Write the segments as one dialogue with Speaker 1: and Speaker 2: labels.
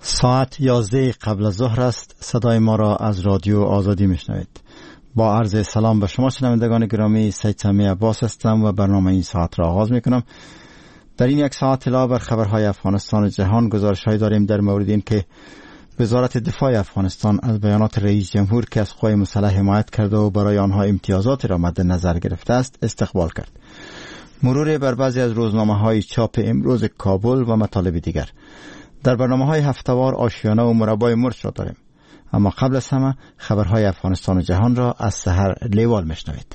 Speaker 1: ساعت 11 قبل از ظهر است. صدای ما را از رادیو آزادی میشنوید. با عرض سلام به شما شنوندگان گرامی، سید سمی عباس هستم و برنامه این ساعت را آغاز میکنم. در این یک ساعت علاوه بر خبرهای افغانستان و جهان گزارش‌هایی داریم در مورد این که وزارت دفاع افغانستان از بیانات رئیس جمهور که از قوای مسلح حمایت کرده و برای آنها امتیازات را مد نظر گرفته است استقبال کرد. مرور بر بعضی از روزنامه‌های چاپ امروز کابل و مطالب دیگر. در برنامه‌های هفته‌وار آشیانه و مربای مرچ را داریم. اما قبل از همه خبرهای افغانستان و جهان را از سحر لیوال میشنوید.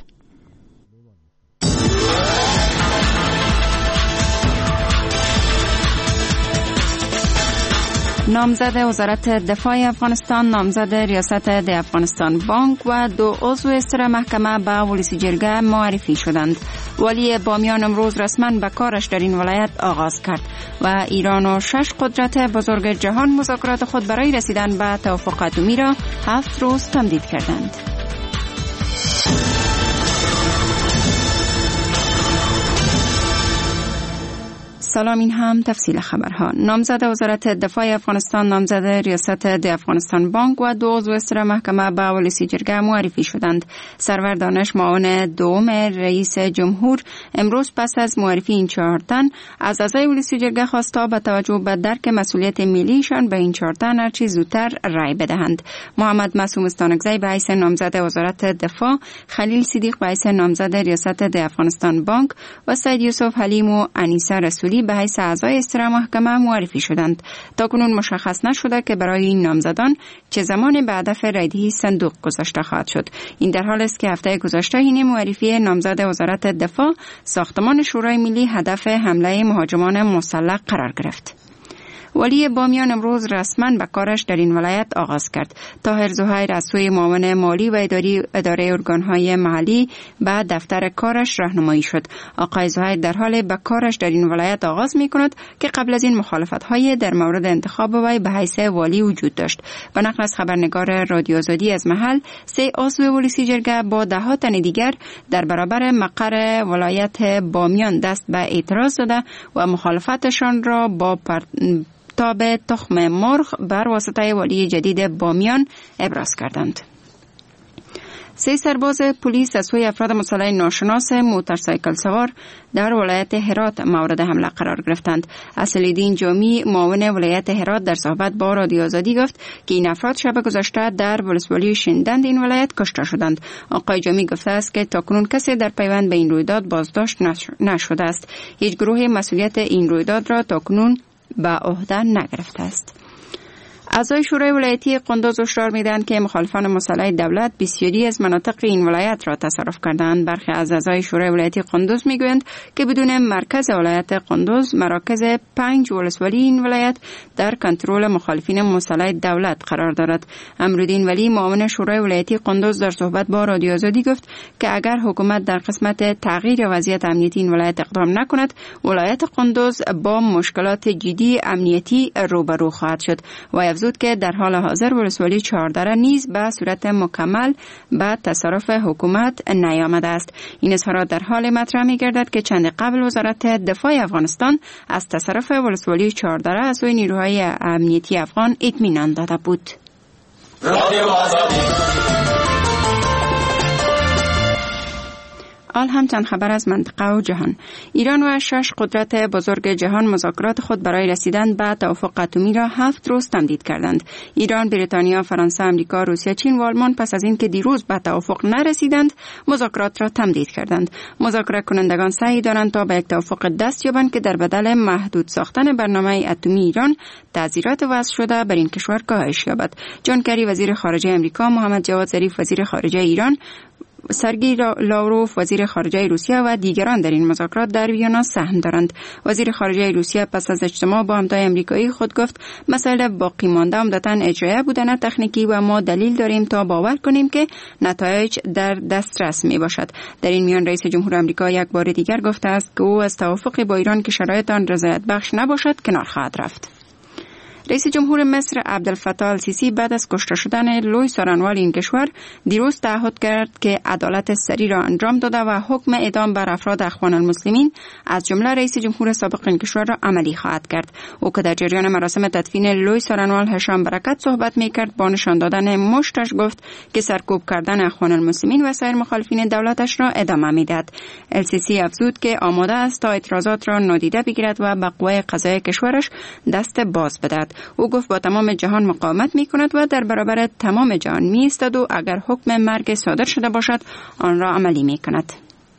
Speaker 2: نامزد وزارت دفاع افغانستان، نامزد ریاست د افغانستان بانک و 2 عضو ستره محکمه به ولسی جرگه معرفی شدند. والی بامیان امروز رسما به کارش در این ولایت آغاز کرد و ایران و 6 قدرت بزرگ جهان مذاکرات خود برای رسیدن به توافق اتمی را 7 روز تمدید کردند. سلام، این هم تفصیل خبرها. نامزد وزارت دفاع افغانستان، نامزد ریاست د افغانستان بانک و 2 عضو ستره محکمه به ولسی جرگه معرفی شدند. سرور دانش، معاون دوم رئیس جمهور، امروز پس از معرفی این 4 تن از اعضای ولسی جرگه خواست تا با توجه به درک مسئولیت ملیشان به این 4 تن هرچه زودتر رای بدهند. محمد معصوم استانکزی به حیث نامزد وزارت دفاع، خلیل صدیق به حیث نامزد ریاست د افغانستان بانک و سید یوسف حلیم و انیسه رسولی به حیث اعضای ستره محکمه معرفی شدند. تاکنون مشخص نشده که برای این نامزدان چه زمان به هدف رایدهی صندوق گذاشته خواهد شد. این در حال است که هفته گذشته این معرفی نامزد وزارت دفاع، ساختمان شورای ملی هدف حمله مهاجمان مسلح قرار گرفت. والی بامیان امروز رسما به کارش در این ولایت آغاز کرد. طاهر زهیر از سوی معاون مالی و اداره ارگانهای محلی به دفتر کارش راهنمایی شد. آقای زهیر در حال به کارش در این ولایت آغاز می کند که قبل از این مخالفت‌های در مورد انتخاب وی به حیث والی وجود داشت. به نقل از خبرنگار رادیو آزادی از محل، 3 عضو ولسی جرگه با 10 تن دیگر در برابر مقر ولایت بامیان دست به اعتراض داده و مخالفتشان را با تاب تخم مرغ بر واسطه والی جدید بامیان ابراز کردند. 3 سرباز پلیس از سوی افراد مسلح ناشناس موتورسایکل سوار در ولایت هرات مورد حمله قرار گرفتند. اصلالدین جامی، معاون ولایت هرات، در صحبت با رادیو آزادی گفت که این افراد شب گذشته در ولسوالی شندند این ولایت کشته شدند. آقای جامی گفته است که تاکنون کسی در پیوند به این رویداد بازداشت نشده است. هیچ گروه مسئولیت این رویداد را تاکنون به عهده نگرفته است. اعضای شورای ولایتی قندوز هشدار می‌دهند که مخالفان مسلح دولت بسیاری از مناطق این ولایت را تصرف کردند. برخی از اعضای شورای ولایتی قندوز میگویند که بدون مرکز ولایت قندوز، مراکز 5 ولسوالی این ولایت در کنترل مخالفین مسلح دولت قرار دارد. امرالدین ولی، معاون شورای ولایتی قندوز، در صحبت با رادیو آزادی گفت که اگر حکومت در قسمت تغییر وضعیت امنیتی این ولایت اقدام نکند، ولایت قندوز با مشکلات جدی امنیتی روبرو خواهد شد. و افزود که در حال حاضر ولسوالی 14 نیز به صورت مکمل به تصرف حکومت نیامده است. این اظهارات در حال مطرح می‌گردد که چند قبل وزارت دفاع افغانستان از تصرف ولسوالی 14 از سوی نیروهای امنیتی افغان اطمینان داده بود. حال هم چند خبر از منطقه و جهان. ایران و 6 قدرت بزرگ جهان مذاکرات خود برای رسیدن به توافق اتمی را 7 روز تمدید کردند. ایران، بریتانیا، فرانسه، آمریکا، روسیه، چین و آلمان پس از اینکه دیروز به توافق نرسیدند، مذاکرات را تمدید کردند. مذاکره کنندگان سعی دارند تا به یک توافق دست یابند که در بدل محدود ساختن برنامه اتمی ایران، تعزیرات وضع شده بر این کشور کاهش یابد. جان کری وزیر خارجه آمریکا، محمد جواد ظریف وزیر خارجه ایران، سرگئی لاوروف وزیر خارجه روسیه و دیگران در این مذاکرات در وینا سهم دارند. وزیر خارجه روسیه پس از اجتماع با همتای آمریکایی خود گفت مسائل باقی مانده عمدتاً اجرایی بودن تکنیکی و ما دلیل داریم تا باور کنیم که نتایج در دسترس می باشد. در این میان رئیس جمهور آمریکا یک بار دیگر گفته است که او از توافق با ایران که شرایط آن رضایت بخش نباشد کنار خواهد رفت. رئیس جمهور مصر عبدالفتاح السیسی بعد از کشته شدن لوی سارنوال این کشور دیروز تعهد کرد که عدالت سریع را انجام داده و حکم اعدام بر افراد اخوان المسلمین از جمله رئیس جمهور سابق این کشور را عملی خواهد کرد. او که در جریان مراسم تدفین لوی سارنوال هشام برکت صحبت میکرد با نشان دادن مشتش گفت که سرکوب کردن اخوان المسلمین و سایر مخالفین دولتش را ادامه میدهد. السیسی افزود که آماده است تا اعتراضات را نادیده بگیرد و به قوای قضاییه کشورش دست باز بدهد. او گفت با تمام جهان مقاومت میکند و در برابر تمام جهان میایستد و اگر حکم مرگ صادر شده باشد آن را عملی میکند.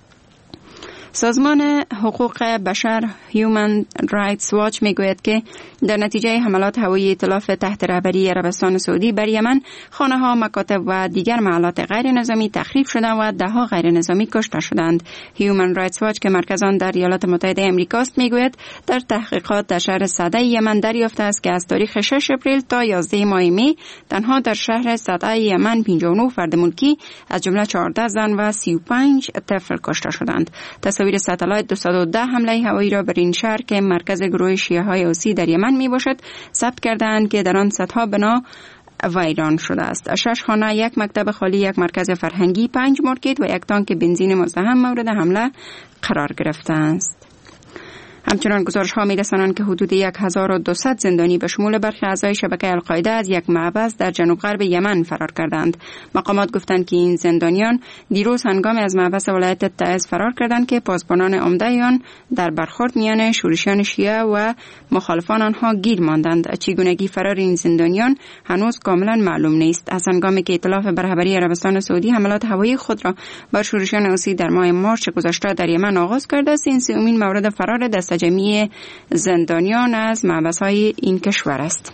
Speaker 2: سازمان حقوق بشر Human Rights Watch میگوید که در نتیجه حملات هوایی ائتلاف تحت رهبری عربستان سعودی بر یمن خانه‌ها، مکاتب و دیگر محلات غیر نظامی تخریب شدند و ده‌ها غیر نظامی کشته شدند. Human Rights Watch که مرکز آن در ایالات متحده آمریکا است میگوید در تحقیقات در شهر صدع یمن دریافته است که از تاریخ 6 اپریل تا 11 ماه می تنها در شهر صدع یمن 59 فرد ملکی از جمله 14 زن و 35 طفل کشته شدند. تصاویر ساتلایت 210 حمله هوایی را بر این شهر که مرکز گروه شیعه های حوثی در یمن می باشد ثبت کردند که در آن صدها بنا ویران شده است. 6 خانه، 1 مکتب خالی، 1 مرکز فرهنگی، 5 مارکت و 1 تانک بنزین مزاحم مورد حمله قرار گرفته است. همچنان گزارش ها می رسانند که حدود 1200 زندانی به شمول برخی اعضای شبکه القاعده از یک محبس در جنوب غرب یمن فرار کردند. مقامات گفتند که این زندانیان دیروز هنگام از محبس ولایت تعز فرار کردند که پاسبانان عمده آن در برخورد میان شورشیان شیعه و مخالفان آنها گیر ماندند. چگونگی فرار این زندانیان هنوز کاملا معلوم نیست. از هنگامی که ائتلاف به رهبری عربستان سعودی حملات هوایی خود را بر شورشیان حوثی در ماه مارس گذشته در یمن آغاز کرده است، این سومین مورد فرار دست جمعی زندانیان از محبس‌های این کشور است.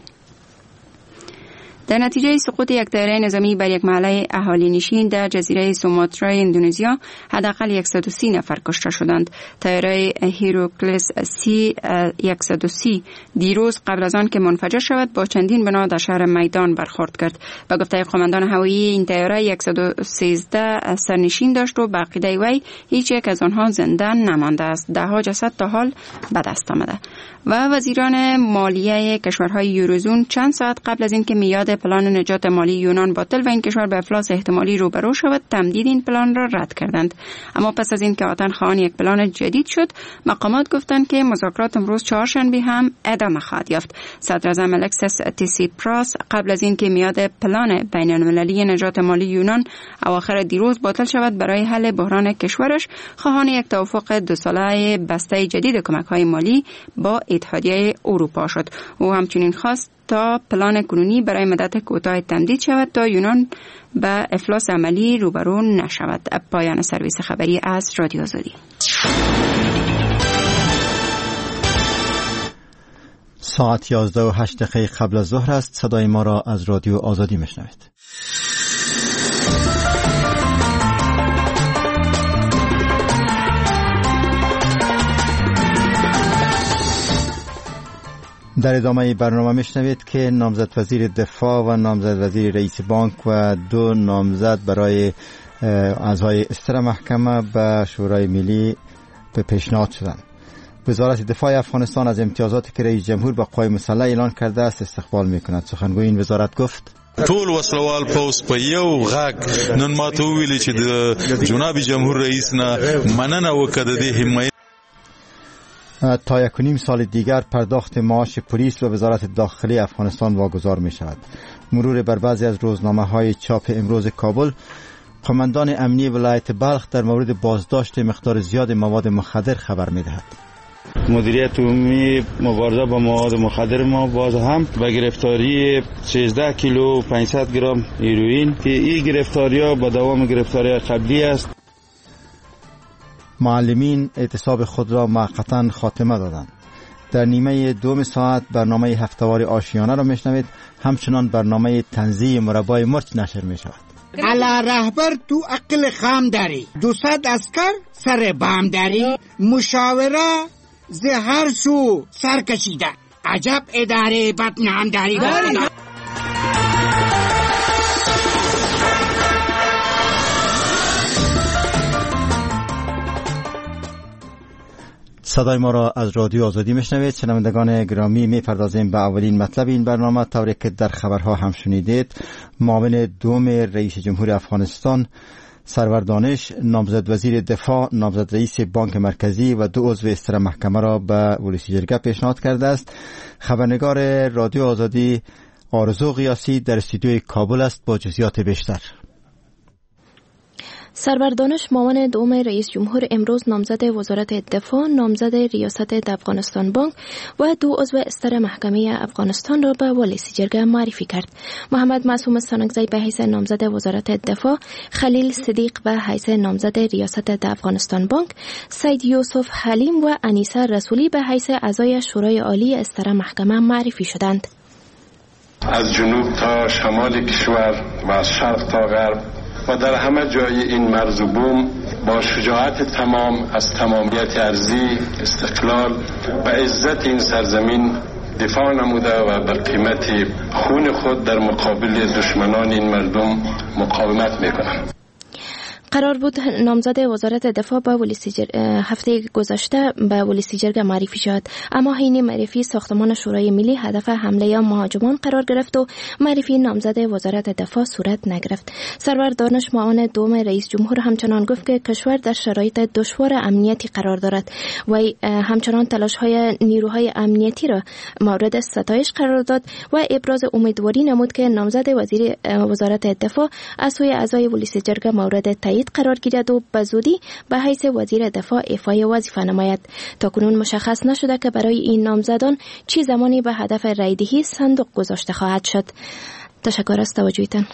Speaker 2: در نتیجه سقوط یک طیاره نظامی بر یک محله اهالی نشین در جزیره سوماترای اندونزیا حداقل 130 نفر کشته شدند. طیاره هیروکلس سی 130 دیروز قبل از آن که منفجر شود با چندین بنا در شهر میدان برخورد کرد. به گفته قماندان هوایی این طیاره 113 سرنشین داشت و به عقیده وی هیچ یک از آنها زنده نمانده است. ده‌ها جسد تا حال به دست آمده. و وزیران مالیه کشورهای یوروزون چند ساعت قبل از اینکه میاد پلان نجات مالی یونان باطل و این کشور به افلاس احتمالی روبرو شود تمدید این پلان را رد کردند. اما پس از اینکه آتن خواهان یک پلان جدید شد، مقامات گفتند که مذاکرات امروز چهارشنبه هم ادامه خواهد یافت. صدر اعظم الکسیس تیسیپراس قبل از اینکه میاد پلان بین‌المللی نجات مالی یونان اواخر دیروز باطل شود برای حل بحران کشورش خواهان یک توافق 2 ساله بسته جدید کمک‌های مالی با اتحادیه اروپا شد. او همچنین خواست تا پلان کنونی برای مدت کوتاه تمدید شود تا یونان به افلاس عملی روبرو نشود. پایان سرویس خبری از رادیو آزادی.
Speaker 1: ساعت 11:08 قبل از ظهر است. صدای ما را از رادیو آزادی میشنوید. در ادامه برنامه میشنوید که نامزد وزیر دفاع و نامزد وزیر رئیس بانک و 2 نامزد برای اعضای استر محکمه به شورای ملی به پیشنهاد شدند. وزارت دفاع افغانستان از امتیازاتی که رئیس جمهور به قوای مسلح اعلان کرده است استقبال میکند. سخنگوی این وزارت گفت
Speaker 3: ټول وسلوال پوس په یو غاک نن ماته ویلي چې د جناب جمهور رئیس نه مننه وکړه د حمایت.
Speaker 1: تا 1.5 سال دیگر پرداخت معاش پلیس و وزارت داخلی افغانستان واگذار می شود. مرور بر بعضی از روزنامه های چاپ امروز کابل، قماندان امنی ولایت بلخ در مورد بازداشت مقدار زیاد مواد مخدر خبر می دهد.
Speaker 4: مدیریت عمومی مبارزه با مواد مخدر ما باز هم به گرفتاری 13 کیلو 500 گرم هیروئین که این گرفتاری‌ها با دوام گرفتاری قبلی است.
Speaker 1: معلمین اعتصاب خود را موقتا خاتمه دادند. در نیمه دوم ساعت برنامه هفته‌وار آشیانه را میشنوید. همچنان برنامه طنزی مربای مرچ نشر می شود.
Speaker 5: علا رهبر تو عقل خام داری، 200 عسکر سر بام داری، مشاوره زهر سو سر کشیده، عجب اداره بدنام داری.
Speaker 1: صدای ما را از رادیو آزادی میشنوید. شنوندگان گرامی، میپردازیم به اولین مطلب این برنامه. طوری که در خبرها هم شنیدید، معاون دوم رئیس جمهور افغانستان سرور دانش نامزد وزیر دفاع، نامزد رئیس بانک مرکزی و 2 عضو استر محکمه را به ولسی جرگه پیشنهاد کرده است. خبرنگار رادیو آزادی آرزو قیاسی در استودیوی کابل است با جزئیات بیشتر.
Speaker 6: سرور دانش معاون دوم رئیس جمهور امروز نامزد وزارت دفاع، نامزد ریاست افغانستان بانک و 2 عضو استر محکمه افغانستان را به ولسی جرگه معرفی کرد. محمد معصوم سانگزی به حیث نامزد وزارت دفاع، خلیل صدیق به حیث نامزد ریاست افغانستان بانک، سید یوسف حلیم و انیسه رسولی به حیث اعضای شورای عالی استر محکمه معرفی شدند.
Speaker 7: از جنوب تا شمال کشور و از شرق تا غرب و در همه جای این مرز و بوم با شجاعت تمام از تمامیت ارضی، استقلال و عزت این سرزمین دفاع نموده و به قیمت خون خود در مقابل دشمنان این مردم مقاومت میکنند.
Speaker 6: قرار بود نامزد وزارت دفاع به هفته گذشته به ولسی جرگه معرفی شد، اما حین معرفی ساختمان شورای ملی هدف حمله مهاجمان قرار گرفت و معرفی نامزد وزارت دفاع صورت نگرفت. سرور دانش معاون دوم رئیس جمهور همچنان گفت که کشور در شرایط دشوار امنیتی قرار دارد و همچنان تلاش‌های نیروهای امنیتی را مورد ستایش قرار داد و ابراز امیدواری نمود که نامزد وزیر وزارت دفاع از سوی اعضای ولسی جرگه مورد تایید قرار گیرد و به زودی به حیث وزیر دفاع ایفای وظیفه نماید. تاکنون مشخص نشده که برای این نامزدان چه زمانی به هدف رایدهی صندوق گذاشته خواهد شد. تشکر از توجهتان.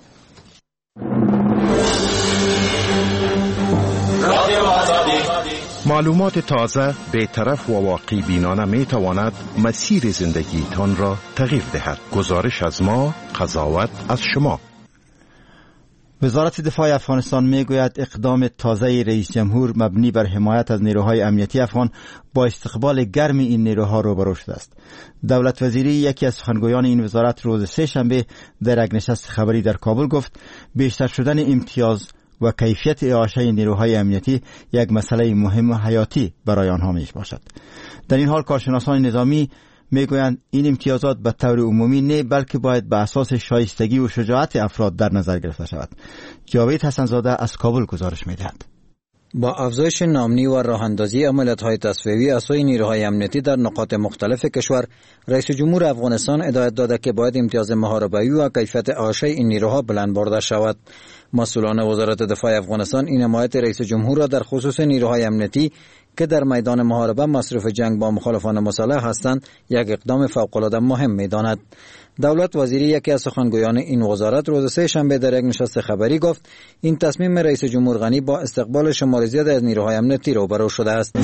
Speaker 8: معلومات تازه، بی‌طرف و واقعی بینانه می تواند مسیر زندگیتان را تغییر دهد. گزارش از ما، قضاوت از شما.
Speaker 1: وزارت دفاع افغانستان میگوید اقدام تازه رئیس جمهور مبنی بر حمایت از نیروهای امنیتی افغان با استقبال گرم این نیروها روبرو شده است. دولت وزیری، یکی از سخنگویان این وزارت، روز 3 شنبه در یک نشست خبری در کابل گفت بیشتر شدن امتیاز و کیفیت اعاشه نیروهای امنیتی یک مسئله مهم و حیاتی برای آنها می باشد. در این حال کارشناسان نظامی میگویند این امتیازات به طور عمومی نه، بلکه باید به اساس شایستگی و شجاعت افراد در نظر گرفته شود. جاوید حسنزاده از کابل گزارش می‌دهد.
Speaker 9: با افزایش نامنی و راه‌اندازی عملیات‌های تصفیه‌ای از سوی نیروهای امنیتی در نقاط مختلف کشور، رئیس جمهور افغانستان هدایت داده که باید امتیاز محاربه‌ای و کیفیت اعاشه این نیروها بلند برده شود. مسئولان وزارت دفاع افغانستان این حمایت رئیس جمهور را در خصوص نیروهای امنیتی که در میدان محاربه مصروف جنگ با مخالفان مسلح هستند یک اقدام فوق‌العاده مهم می‌داند. دولت وزیری، یکی از سخنگویان این وزارت، روز 3 شنبه در یک نشست خبری گفت این تصمیم رئیس جمهور غنی با استقبال شمار زیاد از نیروهای امنیتی روبرو شده است.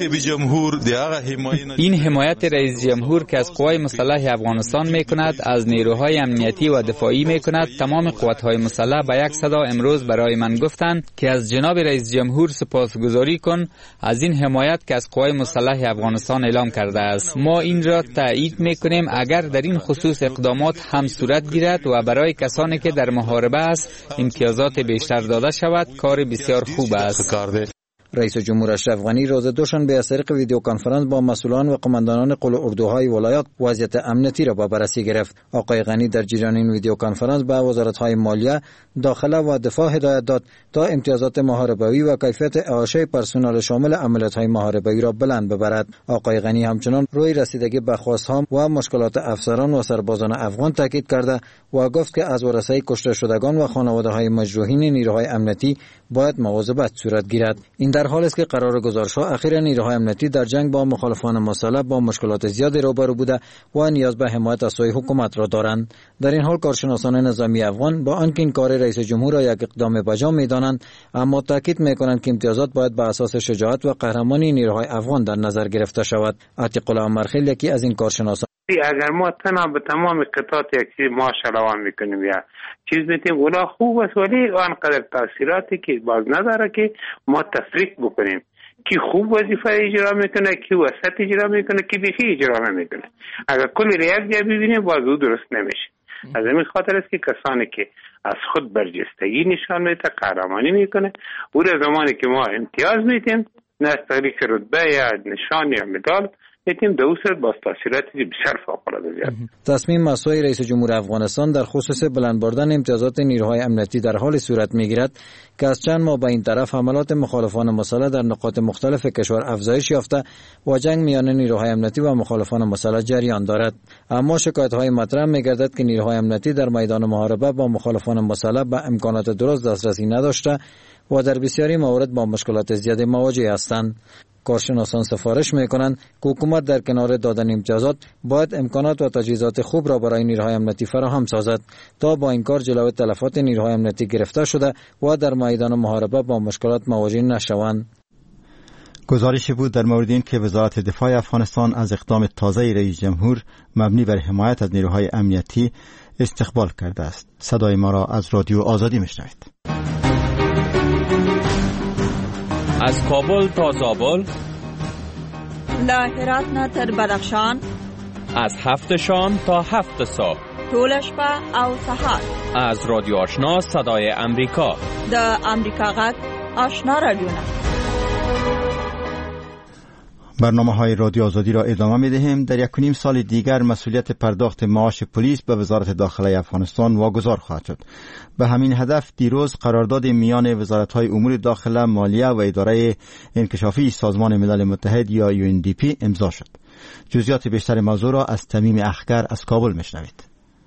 Speaker 10: این حمایت رئیس جمهور که از قوای مسلح افغانستان میکند، از نیروهای امنیتی و دفاعی میکند، تمام قوت‌های مسلح به یک صدا امروز برای من گفتند که از جناب رئیس جمهور سپاسگزاری کن از این حمایت که از قوای مسلح افغانستان اعلام کرده است. ما این را تایید میکنیم اگر در این خصوص اقدامات هم صورت گیرد و برای کسانی که در محاربه است امتیازات بیشتر داده شود، کار بسیار خوب است.
Speaker 9: رئیس جمهور اشرف غنی روز دوشنبه از طریق ویدیو کنفرانس با مسئولان و قماندانان قل اردوهای ولایات وضعیت امنیتی را به بررسی گرفت. آقای غنی در جریان این ویدیو کنفرانس به وزارت‌های مالیه، داخله و دفاع هدایت داد تا امتیازات محاربه‌ای و کیفیت اعاشه پرسنل شامل عملیات‌های محاربه‌ای را بلند ببرد. آقای غنی همچنان روی رسیدگی به خواست‌ها و مشکلات افسران و سربازان افغان تاکید کرده و گفت که از ورثه کشته شدگان و خانواده‌های مجروحین نیروهای امنیتی باید مواظبت صورت گیرد. این در حالی است که قرار گزارش‌ها اخیراً نیروهای امنیتی در جنگ با مخالفان مسلح با مشکلات زیادی روبرو بوده و نیاز به حمایت از سوی حکومت را دارند. در این حال کارشناسان نظامی افغان با آنکه این کار رئیس جمهور را یک اقدام بجا می‌دانند، اما تاکید می‌کنند که امتیازات باید بر اساس شجاعت و قهرمانی نیروهای افغان در نظر گرفته شود. عتیق الله مرخیل، یکی از این کارشناسان:
Speaker 11: اگر ما به تمام قطعات یک چیز ماش روان میکنیم یا چیز میتیم، اونا خوب است، ولی آنقدر تاثیراتی که باز نداره که ما تفریق بکنیم کی خوب وظیفه اجرا میکنه، کی وسط اجرا میکنه، کی بیخی اجرا نمیکنه. اگر کلی را یک جا ببینیم باز او درست نمیشه. از این خاطر است که کسانی که از خود برجستگی نشان میده، قهرمانی میکنه، او را زمانی که ما امتیاز میدیم نه از طریق رتبه یا نشان یا مدال، میتونیم در اون با تاثیراتی بسیار فوق‌العاده زیاد.
Speaker 9: تصمیم مسئول رئیس جمهور افغانستان در خصوص بلند بردن امتیازات نیروهای امنیتی در حال صورت میگیرد که از چند ماه به این طرف حملات مخالفان مسلح در نقاط مختلف کشور افزایش یافته و جنگ میان نیروهای امنیتی و مخالفان مسلح جریان دارد. اما شکایت‌های مطرح می‌گردد که نیروهای امنیتی در میدان محاربه با مخالفان مسلح به امکانات درست دسترسی نداشته و در بسیاری موارد با مشکلات زیادی مواجه هستند. کارشناسان سفارش میکنند که حکومت در کنار دادن امتیازات باید امکانات و تجهیزات خوب را برای نیروهای امنیتی فراهم سازد تا با این کار جلوی تلفات نیروهای امنیتی گرفته شده و در میدان محاربه با مشکلات مواجه نشوند.
Speaker 1: گزارشی بود در مورد این که وزارت دفاع افغانستان از اقدام تازه رئیس جمهور مبنی بر حمایت از نیروهای امنیتی استقبال کرده است. صدای ما را از رادیو آزادی میشنوید.
Speaker 12: از کابل تا زابل،
Speaker 13: له هرات نه تر بدخشان،
Speaker 12: از 7 شام تا 7 صبح،
Speaker 13: ټول شپه او سهار،
Speaker 12: از رادیو آشنا صدای امریکا،
Speaker 13: د امریکا غږ آشنا رادیونا.
Speaker 1: برنامه‌های رادیو آزادی را ادامه می‌دهیم. در 1.5 سال دیگر مسئولیت پرداخت معاش پلیس به وزارت داخله افغانستان واگذار خواهد شد. به همین هدف دیروز قرارداد میان وزارت‌های امور داخله، مالیه و اداره انکشافی سازمان ملل متحد یا UNDP امضا شد. جزئیات بیشتر موضوع را از تمیم اخگر از کابل می‌شنوید.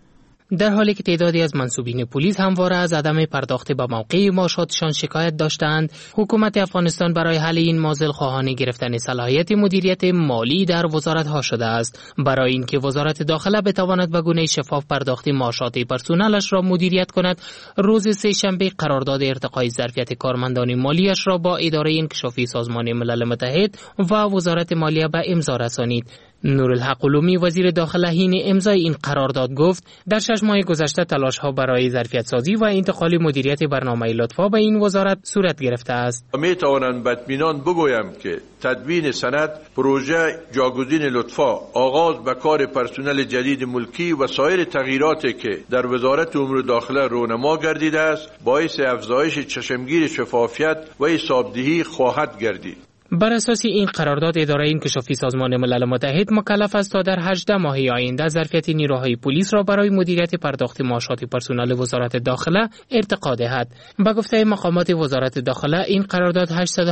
Speaker 14: در حالی که تعدادی از منصوبین پلیس همواره از عدم پرداخت به موقع معاشاتشان شکایت داشتند، حکومت افغانستان برای حل این معضل خواهان گرفتن صلاحیت مدیریت مالی در وزارت‌ها شده است. برای اینکه وزارت داخله بتواند به گونه شفاف پرداخت معاشات پرسنلش را مدیریت کند، روز سه‌شنبه قرارداد ارتقای ظرفیت کارمندان مالیش را با اداره انکشافی سازمان ملل متحد و وزارت مالیه به امضا رسانید. نورالحق علومی وزیر داخله حین امضای این قرارداد گفت در 6 ماه گذشته تلاش‌ها برای ظرفیت سازی و انتقال مدیریت برنامه لطفا به این وزارت صورت گرفته است.
Speaker 15: میتوانم با اطمینان بگویم که تدوین سند، پروژه جاگزین لطفا، آغاز به کار پرسنل جدید ملکی و سایر تغییراتی که در وزارت امور داخله رونما گردیده است باعث افزایش چشمگیر شفافیت و حسابدهی خواهد گردید.
Speaker 14: بر اساس این قرارداد اداره انکشافی سازمان ملل متحد مکلف است تا در 18 ماه آینده ظرفیت نیروهای پلیس را برای مدیریت پرداخت معاشات پرسنل وزارت داخله ارتقا دهد. به گفته مقامات وزارت داخله این قرارداد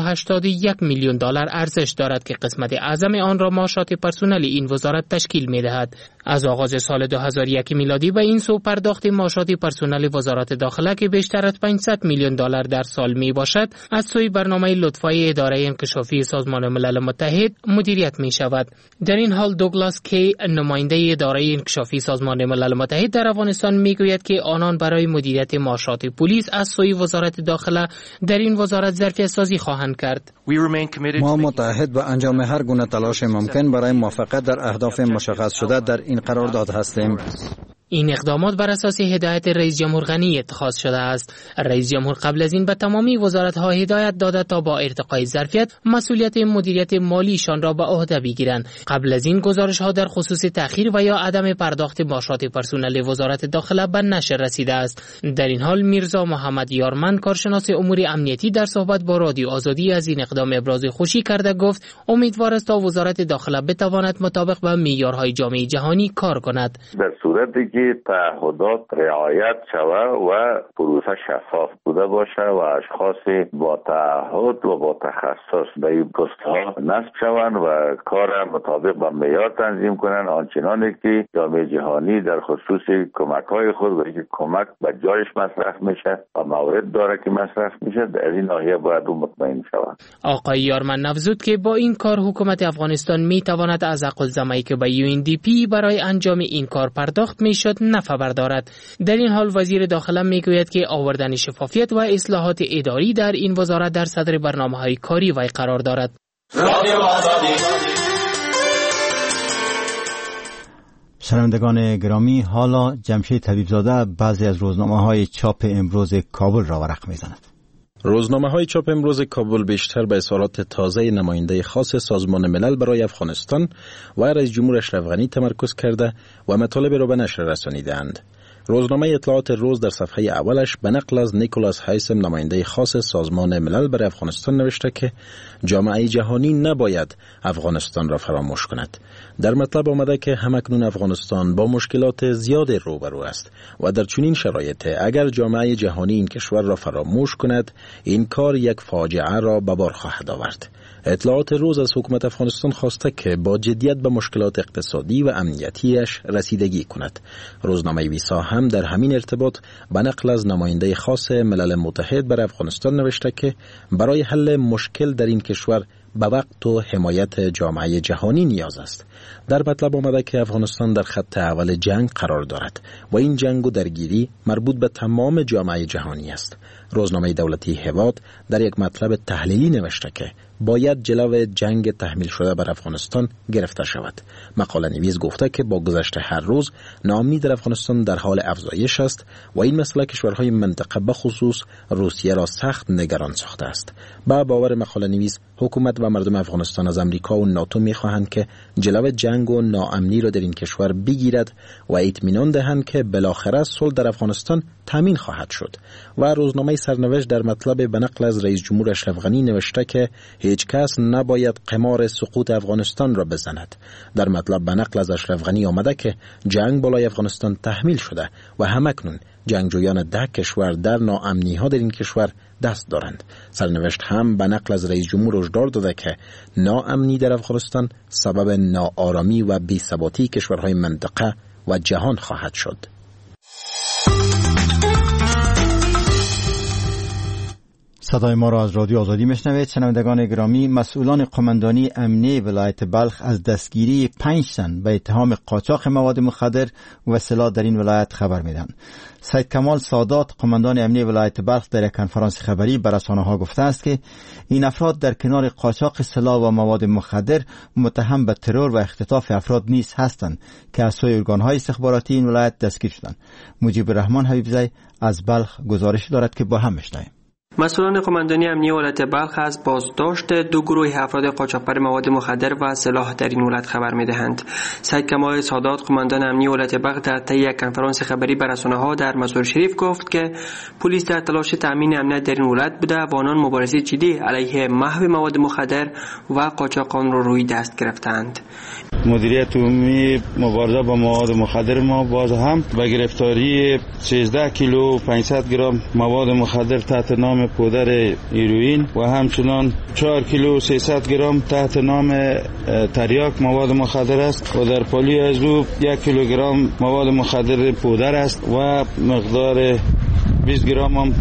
Speaker 14: 881 میلیون دلار ارزش دارد که قسمت اعظم آن را معاشات پرسنل این وزارت تشکیل می‌دهد. از آغاز سال 2001 میلادی به این سو پرداخت معاشات پرسنل وزارت داخله که بیشتر از 500 میلیون دلار در سال میباشد از سوی برنامه لطفای اداره انکشافی سازمان ملل متحد مدیریت می شود. در این حال دوگلاس کی، نماینده اداره انکشافی سازمان ملل متحد در افغانستان میگوید که آنان برای مدیریت معاشات پلیس از سوی وزارت داخله در این وزارت ظرفیت سازی خواهند کرد.
Speaker 9: ما متعهد به انجام هر گونه تلاش ممکن برای موافقت در اهداف مشخص شده در این قرارداد هستیم.
Speaker 14: این اقدامات بر اساس هدایت رئیس جمهور غنی اتخاذ شده است. رئیس جمهور قبل از این به تمامی وزارت‌ها هدایت داده تا با ارتقای ظرفیت مسئولیت مدیریت مالیشان را به عهده بگیرند. قبل از این گزارش‌ها در خصوص تأخیر و یا عدم پرداخت معاشات پرسنل وزارت داخله به نشر رسیده است. در این حال میرزا محمد یارمن، کارشناس امور امنیتی، در صحبت با رادیو آزادی از این اقدام ابراز خوشی کرده گفت امیدوار است تا وزارت داخله بتواند مطابق با معیارهای جامعه جهانی کار کند.
Speaker 16: در صورتی که تعهدات رعایت شود و پروسه شفاف بوده باشه و اشخاص با تعهد و با تخصص به این پست‌ها نصب شوند و کار مطابق با معیار تنظیم کنند، آنچنانی که جامعه جهانی در خصوص کمک‌های خود و اینکه کمک به جایش مصرف میشه و موارد داره که مصرف میشه، در این ناحیه باید مطمئن شوند.
Speaker 14: آقای یارمن افزود که با این کار حکومت افغانستان میتواند از عقل‌زمایی که به UNDP برای انجام این کار پرداخت میشد نفع بردارد. در این حال وزیر داخله میگوید که آوردن شفافیت و اصلاحات اداری در این وزارت در صدر برنامه‌های کاری وی قرار دارد.
Speaker 1: شنوندگان گرامی، حالا جمشید طبیبزاده بعضی از روزنامه‌های چاپ امروز کابل را ورق می‌زند.
Speaker 17: روزنامه‌های چاپ امروز کابل بیشتر به اظهارات تازه نماینده خاص سازمان ملل برای افغانستان و رئیس جمهور اشرف غنی تمرکز کرده و مطالب را به نشر رسانیدند. روزنامه اطلاعات روز در صفحه اولش به نقل از نیکولاس هایسم نماینده خاص سازمان ملل برای افغانستان نوشته که جامعه جهانی نباید افغانستان را فراموش کند. در مطلب آمده که همکنون افغانستان با مشکلات زیاد روبرو است و در چنین شرایط اگر جامعه جهانی این کشور را فراموش کند، این کار یک فاجعه را به بار خواهد آورد. اطلاعات روز از حکومت افغانستان خواسته که با جدیت به مشکلات اقتصادی و امنیتیش رسیدگی کند. روزنامه ویسا هم در همین ارتباط به نقل از نماینده خاص ملل متحد برای افغانستان نوشته که برای حل مشکل در این کشور به وقت و حمایت جامعه جهانی نیاز است. در مطلب آمده که افغانستان در خط اول جنگ قرار دارد و این جنگ و درگیری مربوط به تمام جامعه جهانی است. روزنامه دولتی هواد در یک مطلب تحلیلی نوشته که باید جلو جنگ تحمیل شده بر افغانستان گرفته شود. مقاله نویس گفته که با گذشت هر روز ناامنی در افغانستان در حال افزایش است و این مسئله کشورهای منطقه به خصوص روسیه را سخت نگران ساخته است. با باور مقاله نویس، حکومت و مردم افغانستان از امریکا و ناتو می‌خواهند که جلو جنگ و ناامنی را در این کشور بگیرد و اطمینان دهند که بالاخره صلح در افغانستان تامین خواهد شد. و روزنامه سرنوشت در مطلب به نقل از رئیس جمهور اشرف غنی نوشته که هیچ کس نباید قمار سقوط افغانستان را بزند. در مطلب به نقل از اشرف غنی آمده که جنگ بالای افغانستان تحمیل شده و همکنون جنگجویان 10 کشور در ناامنی ها در این کشور دست دارند. سرنوشت هم به نقل از رئیس جمهور هشدار داده که ناامنی در افغانستان سبب ناآرامی و بی‌ثباتی کشورهای منطقه و جهان خواهد شد.
Speaker 1: صدای ما را از رادیو آزادی میشنوید. شنوندگان گرامی، مسئولان قماندانی امنیه ولایت بلخ از دستگیری 5 تن به اتهام قاچاق مواد مخدر و سلاح در این ولایت خبر میدهند. سید کمال سادات، قماندان امنیه ولایت بلخ، در یک کنفرانس خبری به رسانه‌ها گفته است که این افراد در کنار قاچاق سلاح و مواد مخدر متهم به ترور و اختطاف افراد نیز هستند که از سوی ارگان‌های استخباراتی این ولایت دستگیر شدند. مجیب الرحمن حبیبزی از بلخ گزارش دارد که با هم میشنویم.
Speaker 18: مسئولان قماندانی امنیه ولایت بلخ از بازداشت 2 گروه افراد قاچاقبر مواد مخدر و سلاح در این ولایت خبر می‌دهند. سید کمال سادات، قماندان امنیه ولایت بلخ، در طی یک کنفرانس خبری به رسانه‌ها در مزار شریف گفت که پلیس در تلاش تامین امنیت در این ولایت بوده و آنان مبارزه جدی علیه محو مواد مخدر و قاچاقان را روی دست گرفتند.
Speaker 4: مدیریت عمومی مبارزه با مواد مخدر ما باز هم به گرفتاری 13 کیلو 500 گرم مواد مخدر تحت نام پودر هیروئین و همچنان 4 کیلو 300 گرم تحت نام تریاک مواد مخدر است و در پالی از او 1 کیلوگرم مواد مخدر پودر است و مقدار 20 گرم هم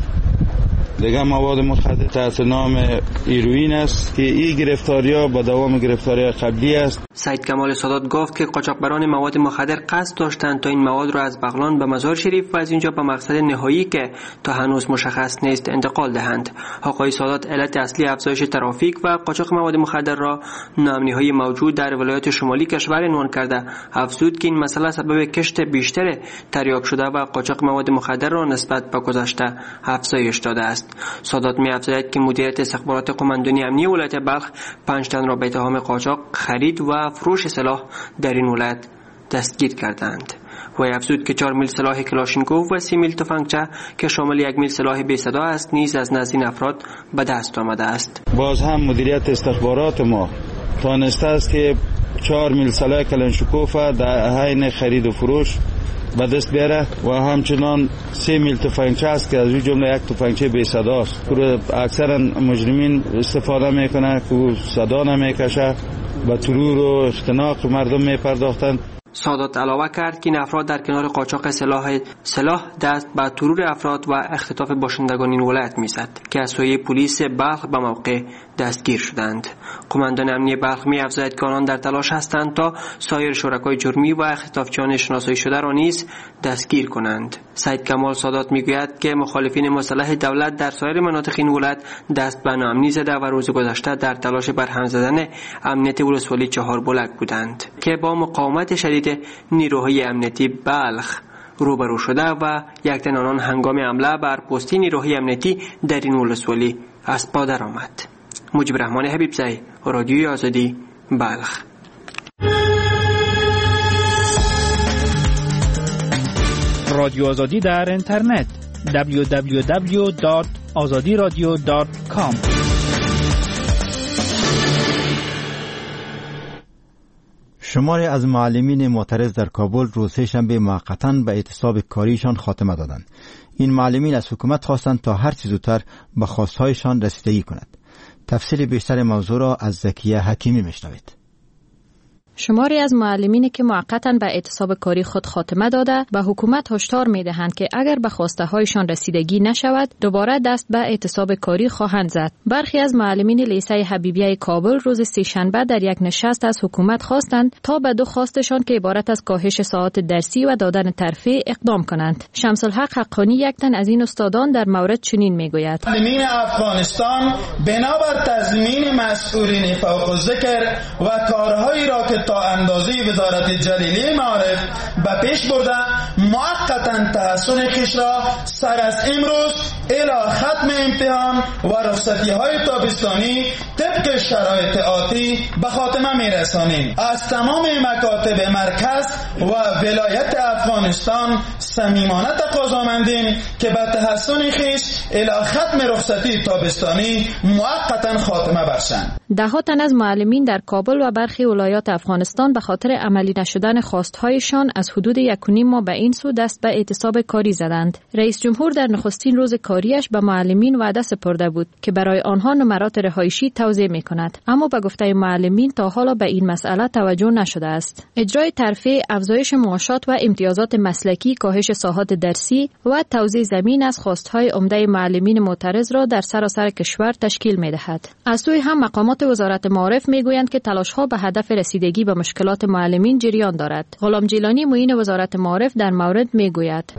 Speaker 4: دیگه مواد مخدر تحت نام هیروئین است که این گرفتاری‌ها با دوام گرفتاری قبلی است.
Speaker 18: سید کمال سادات گفت که قاچاقبران مواد مخدر قصد داشتند تا این مواد را از بغلان به مزار شریف و از اینجا به مقصد نهایی که تا هنوز مشخص نیست انتقال دهند. آقای سادات علت اصلی افزایش ترافیک و قاچاق مواد مخدر را ناامنی‌های موجود در ولایات شمالی کشور عنوان کرده، افزود که این مسئله سبب کشت بیشتر تریاک شده و قاچاق مواد مخدر را نسبت به گذشته افزایش داده است. سادات می‌افزاید که مدیریت استخبارات قماندانی امنیه ولایت بلخ 5 تن را به اتهام قاچاق، خرید و فروش سلاح در این ولایت دستگیر کردند. و افزود که 4 میل سلاح کلاشینکوف و 30 میل تفنگچه که شامل 1 میل سلاح بی صدا است نیز از نزد این افراد به دست آمده است.
Speaker 4: باز هم مدیریت استخبارات ما تانسته است که 4 میل سلاح کلاشینکوف در حین خرید و فروش به دست بیاره و همچنان 3 میل تفنگچه است که از این جمله 1 تفنگچه بی صدا است. اکثرا مجرمین استفاده میکنه که صدا نمیکشه، به ترور و اختناق مردم میپرداختند.
Speaker 18: سادات علاوه کرد که این افراد در کنار قاچاق سلاح دست به ترور افراد و اختطاف باشندگان این ولایت میزد که از سوی پلیس بلخ به موقع دستگیر شدند. قماندان امنیه بلخ می‌افزاید که آنان در تلاش هستند تا سایر شرکای جرمی و اختطافچیان شناسایی شده را نیز دستگیر کنند. سید کمال سادات میگوید که مخالفین مسلح دولت در سایر مناطق این ولایت دست به ناامنی زده و روز گذشته در تلاش برهم زدن امنیت ولسوالی 4 بلک بودند که با مقاومت شدید نیروهای امنیتی بلخ روبرو شده و یک تن آنان هنگام حمله بر پستی نیروهای امنیتی در این ولسوالی از پا درآمد. مجیب الرحمن حبیبزی، رادیوی آزادی، بلخ.
Speaker 19: رادیو آزادی در اینترنت www.azadiradio.com.
Speaker 1: شماری از معلمین معترض در کابل روز سه‌شنبه موقتاً به اعتصاب کاریشان خاتمه دادند. این معلمین از حکومت خواستند تا هر چه زودتر به خواستهایشان رسیدگی کند. تفصیل بیشتر موضوع را از زکیه حکیمی میشنوید.
Speaker 20: شماری از معلمینی که موقتاً به اعتصاب کاری خود خاتمه داده به حکومت هشدار می‌دهند که اگر به خواسته هایشان رسیدگی نشود دوباره دست به اعتصاب کاری خواهند زد. برخی از معلمین لیسه حبیبیه کابل روز سه‌شنبه در یک نشست از حکومت خواستند تا به دو خواستشان که عبارت از کاهش ساعات درسی و دادن ترفیع اقدام کنند. شمس الحق حقانی یک تن از این استادان در مورد چنین میگوید:
Speaker 21: معلمین افغانستان بنابر تضمین مسئولین فوق الذکر و کارهایی را که تا اندازه وزارت جلیلی معارف به پیش برده موقتا تحسن خویش را سر از امروز الی ختم امتحان و رخصتی های تابستانی طبق شرایط آتی به خاتمه میرسانیم. از تمام مکاتب مرکز و ولایت افغانستان صمیمانه تقاضا مندیم که به تحسن خویش الی ختم رخصتی تابستانی موقتا خاتمه بخشند.
Speaker 20: ده تن از معلمین در کابل و برخی ولایات افغانستان به خاطر عملی نشدن خواستهایشان از حدود 1.5 ماه به این سو دست به اعتصاب کاری زدند. رئیس جمهور در نخستین روز کاریش به معلمین وعده سپرده بود که برای آنها نمرات رهایشی توزیع می‌کند، اما به گفته معلمین تا حالا به این مسئله توجه نشده است. اجرای ترفیع، افزایش معاشات و امتیازات مسلکی، کاهش ساعات درسی و توزیع زمین از خواستهای عمده معلمین معترض را در سراسر کشور تشکیل می‌دهد. از سوی هم مقامات وزارت معارف میگویند که تلاش‌ها به هدف رسیدگی به مشکلات معلمین جریان دارد. غلام جیلانی معین وزارت معارف در مورد میگوید: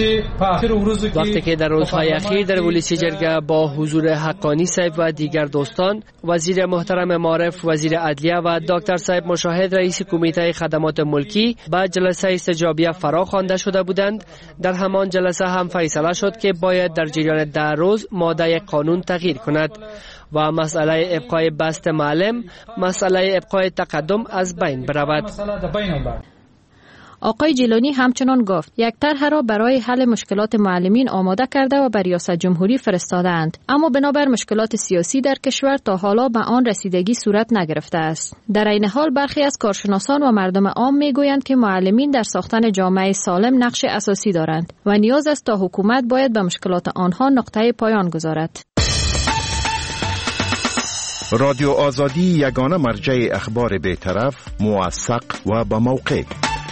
Speaker 18: وقتی که در روزهای اخیر در ولسی جرگه با حضور حقانی صاحب و دیگر دوستان، وزیر محترم معارف، وزیر عدلیه و دکتر صاحب مشاهد رئیس کمیته خدمات ملکی به جلسه استجابیه فرا خوانده شده بودند، در همان جلسه هم فیصله شد که باید در جریان 10 روز ماده قانون تغییر کند و مسئله ابقای بست معلم، مسئله ابقای تقدم از بین برود.
Speaker 20: آقای جیلانی همچنان گفت یک طرح را برای حل مشکلات معلمین آماده کرده و به ریاست جمهوری فرستادند، اما بنابر مشکلات سیاسی در کشور تا حالا به آن رسیدگی صورت نگرفته است. در این حال برخی از کارشناسان و مردم عام میگویند که معلمین در ساختن جامعه سالم نقش اساسی دارند و نیاز است تا حکومت باید به مشکلات آنها نقطه پایان گذارد.
Speaker 8: رادیو آزادی یگانه مرجع اخبار بی‌طرف، موثق و با موقع.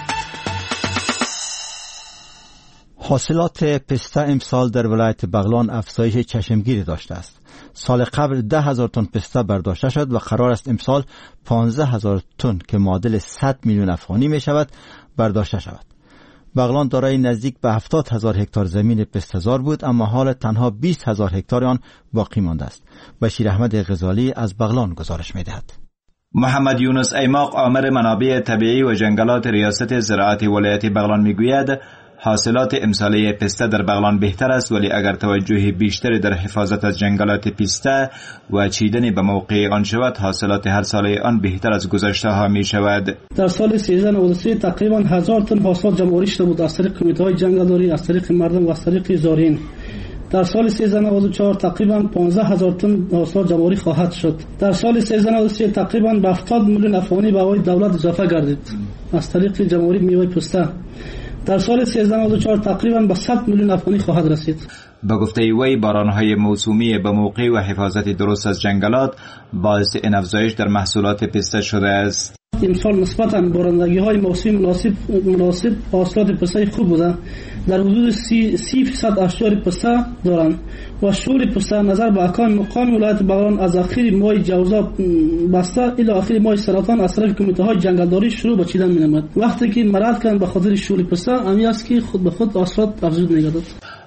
Speaker 1: حاصلات پسته امسال در ولایت بغلان افزایش چشمگیری داشته است. سال قبل 10,000 تن پسته برداشته شد و قرار است امسال 15,000 تن که معادل 100 میلیون افغانی می شود برداشته شود. بغلان دارای نزدیک به 70,000 هکتار زمین پسته‌زار بود، اما حال تنها 20,000 هکتار آن باقی مانده است. بشیر احمد غزالی از بغلان گزارش می دهد.
Speaker 22: محمد یونس ایماق آمر منابع طبیعی و جنگلات ریاست زراعت ولایت بغلان می گوید حاصلات امساله پسته در بغلان بهتر است، ولی اگر توجه بیشتری در حفاظت از جنگلات پسته و چیدن به موقع آن شود، حاصلات هر ساله آن بهتر از گذشته ها می شود.
Speaker 23: در سال 1393 تقریبا 1000 تن حاصل جمع‌آوری شده بود از طریق کمیته های جنگلداری، از طریق مردم و از طریق زارعین. در سال 1394 تقریبا 15,000 تن حاصل جمع‌آوری خواهد شد. در سال 1393 تقریبا به 70 میلیون افغانی به آقای دولت اضافه گردید از طریق جمع‌آوری میوه پسته. در سال 1394 تقریبا به 100 میلیون افغانی خواهد رسید.
Speaker 22: با گفته وی بارانهای موسومی به موقع و حفاظت درست از جنگلات باعث این افزایش در محصولات پسته شده است.
Speaker 23: امسال نسبتاً بارندگی‌های موسمی مناسب حاصلات پسته خوب بوده. در حدود 30% اشجار پسته دارند و شغل پسته نظر به مقام ولایت بغلان از اخیر ماه جوزا بسته الی اخیر ماه سرطان از طرف کمیته‌های جنگلداری شروع به چیدن می‌نمود. وقتی که مراد کردن به خاطر شغل پسته امی است که خود به خود حاصلات افزود می‌گردد.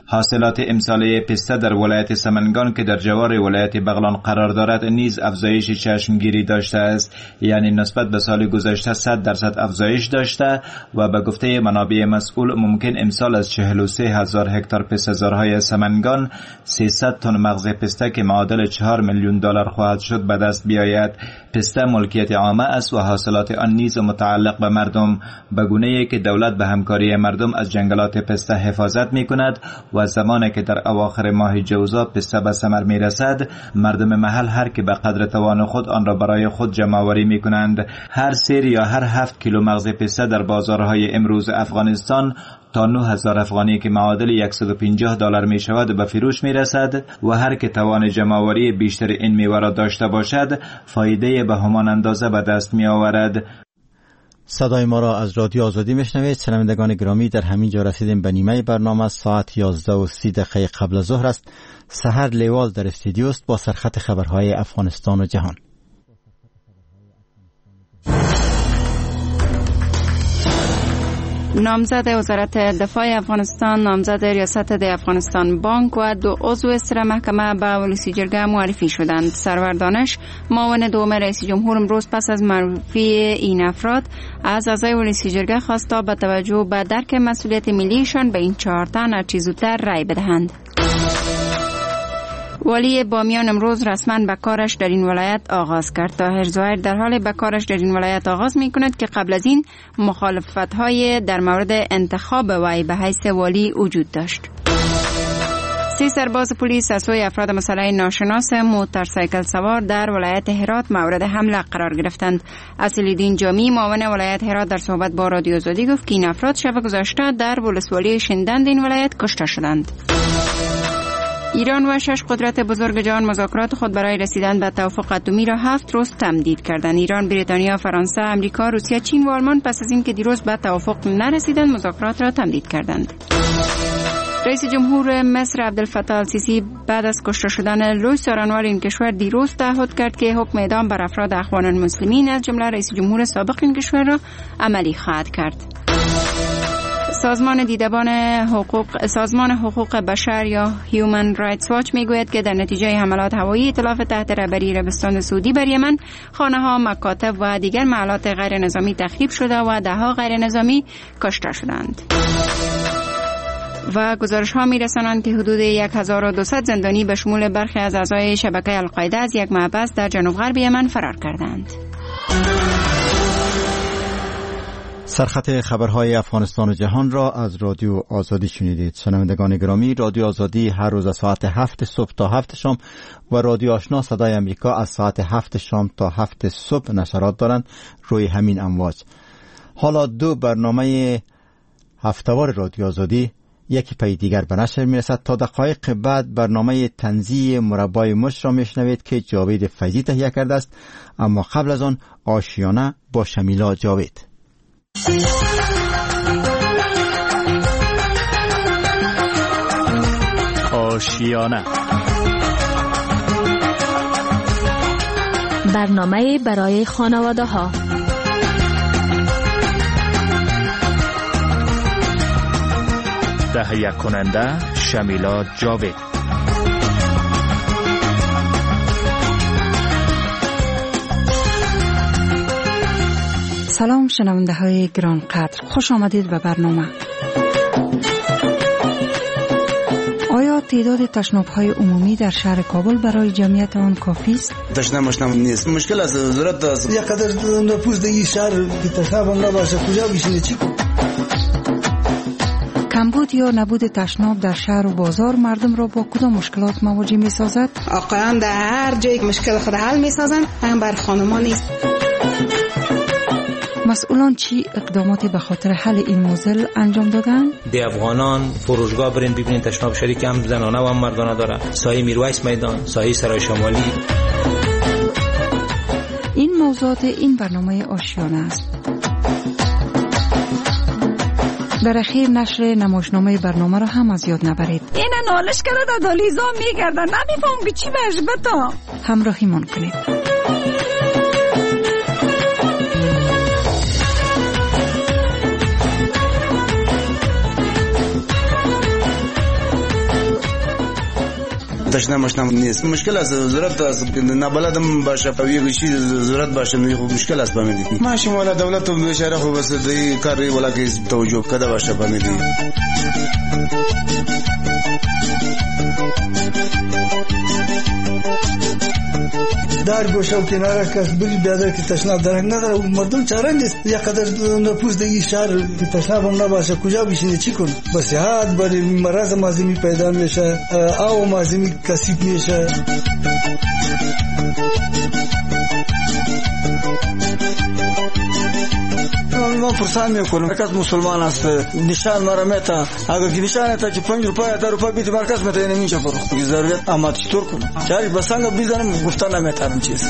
Speaker 22: حاصلات امساله پسته در ولایت سمنگان که در جوار ولایت بغلان قرار دارد نیز افزایش چشمگیری داشته است، یعنی نسبت به سال گذشته 100% افزایش داشته و به گفته منابع مسئول ممکن امسال از 43,000 هکتار پسته‌زارهای سمنگان 300 تن مغز پسته که معادل 4 میلیون دلار خواهد شد به دست بیاید. پسته ملکیت عامه است و حاصلات آن نیز متعلق به مردم، به گونه‌ای که دولت به همکاری مردم از جنگلات پسته حفاظت می‌کند و زمانی که در اواخر ماه جوزا پسته به ثمر می‌رسد، مردم محل هر که به قدر توان خود آن را برای خود جمع‌آوری می‌کنند. هر سیر یا هر 7 کیلو مغز پسته در بازارهای امروز افغانستان تا 9,000 افغانی که معادل $150 می شود به فروش می رسد و هر که توان جمع‌آوری بیشتر این میوه را داشته باشد فایده به همان اندازه به دست می آورد.
Speaker 1: صدای ما را از رادیو آزادی میشنوید. شنوندگان گرامی، در همین جا رسیدیم به نیمه برنامه. ساعت 11:30 قبل از ظهر است. سحر لیوال در استودیو است با سرخط خبرهای افغانستان و جهان.
Speaker 2: نامزد وزارت دفاع افغانستان، نامزد ریاست د افغانستان بانک و 2 عضو سره محکمه به ولسی جرگه معرفی شدند. سرور دانش، معاون دوم رئیس جمهور، امروز پس از معرفی این افراد از اعضای ولسی جرگه خواست تا با توجه به درک مسئولیت ملیشان به این 4 تن هرچه زودتر رای بدهند. والی بامیان امروز رسما به کارش در این ولایت آغاز کرد. طاهر ظاهر در حال به کارش در این ولایت آغاز می کند که قبل از این مخالفت‌های در مورد انتخاب وی به حیث والی وجود داشت. 3 سرباز پلیس از سوی افراد مسلح ناشناس موتورسایکل سوار در ولایت هرات مورد حمله قرار گرفتند. اصل‌الدین جامی، معاون ولایت هرات، در صحبت با رادیو آزادی گفت که این افراد شب گذشته در ولسوالی شندند این ولایت کشته شدند. ایران و 6 قدرت بزرگ جهان مذاکرات خود برای رسیدن به توافق اتمی را 7 روز تمدید کردند. ایران، بریتانیا، فرانسه، امریکا، روسیه، چین و آلمان پس از اینکه دیروز به توافق نرسیدند مذاکرات را تمدید کردند. رئیس جمهور مصر عبدالفتاح السیسی بعد از کشته شدن لوی سارانوال این کشور دیروز تعهد کرد که حکم اعدام بر افراد اخوان المسلمین از جمله رئیس جمهور سابق این کشور را عملی خواهد کرد. سازمان حقوق بشر یا هیومن رایتس واچ میگوید که در نتیجه حملات هوایی ائتلاف تحت رهبری عربستان سعودی بر یمن، خانه‌ها، مکاتب و دیگر معلات غیر نظامی تخریب شده و ده‌ها غیر نظامی کشته شدند. و گزارش‌ها می‌رسانند که حدود 1200 زندانی به شمول برخی از اعضای شبکه القاعده از یک محبس در جنوب غرب یمن فرار کردند.
Speaker 1: سرخط خبرهای افغانستان و جهان را از رادیو آزادی شنیدید. شنوندگان گرامی، رادیو آزادی هر روز از ساعت 7 صبح تا 7 شام و رادیو آشنا صدای امریکا از ساعت 7 شام تا 7 صبح نشرات دارند روی همین امواج. حالا 2 برنامه هفته‌وار رادیو آزادی یکی پی دیگر به نشر میرسد. تا دقایق بعد برنامه تنزیه مربای مش را میشنوید که جاوید فیضی تهیه کرده است، اما قبل از آن آشیانه با شمیلا جاوید.
Speaker 19: آشیانه،
Speaker 6: برنامه برای خانواده ها.
Speaker 19: تهیه کننده شمیلا جاوید.
Speaker 2: سلام شنونده های گران قدر، خوش آمدید به برنامه. آیا تعداد تشناب های عمومی در شهر کابل برای جمعیت آن کافی است؟
Speaker 3: تشناب نیست. مشکل از وزارت است. یک قدر نفوذ در این شهر که تشناب نباشه کجا بشینه چی؟
Speaker 2: کمبود یا نبود تشناب در شهر و بازار مردم را با کدام مشکلات مواجه می سازد؟
Speaker 5: آقایان در هر جای مشکل خود حل می سازند، هم بر خانمان نیست.
Speaker 2: مسئولان چی اقداماتی به خاطر حل این موزل انجام دادن؟
Speaker 24: دی افغانان فروشگاه برین ببینین تشناب شریک هم زنانه و هم مردانه داره. سایه میرویس میدان، سایه سرای شمالی.
Speaker 2: این موضوعات این برنامه آشیانه است. در اخیر نشر نمایشنامه برنامه را هم از یاد نبرید.
Speaker 13: این نالش کرده دالیزا میگردن، نمیفهم که چی بهش بتا.
Speaker 2: همراهی من کنید.
Speaker 3: تشناب مشنام نیست. مشکل است، ضرورت است نبلدم باشه و چیز ضرورت باشه مشکل است فهمیدی. ماشی مولا دولت و بیچاره خو بس دی کاری ولا که توجه کده باشه فهمیدی.
Speaker 21: در گوشه و کناره کس بری بیادر که تشناب درنگ نداره مردم چاره نیست. یک قدر نفوس دیگه شهر که تشناب هم نباشه کجا بشینه چی کنه؟ بس حد بری مرض مازمی پیدا میشه، آو مازمی کسیب میشه. ما فرصت میکنم مرکز مسلمان است نشان مرا میتا اگر که نشان تا 5 روپیه 10 روپیه بیت مرکز میتا نمیشه فروخت که ضرورت اما چطور کنم چاری بسنگ بیزنم گفتن نمیتارم چیز.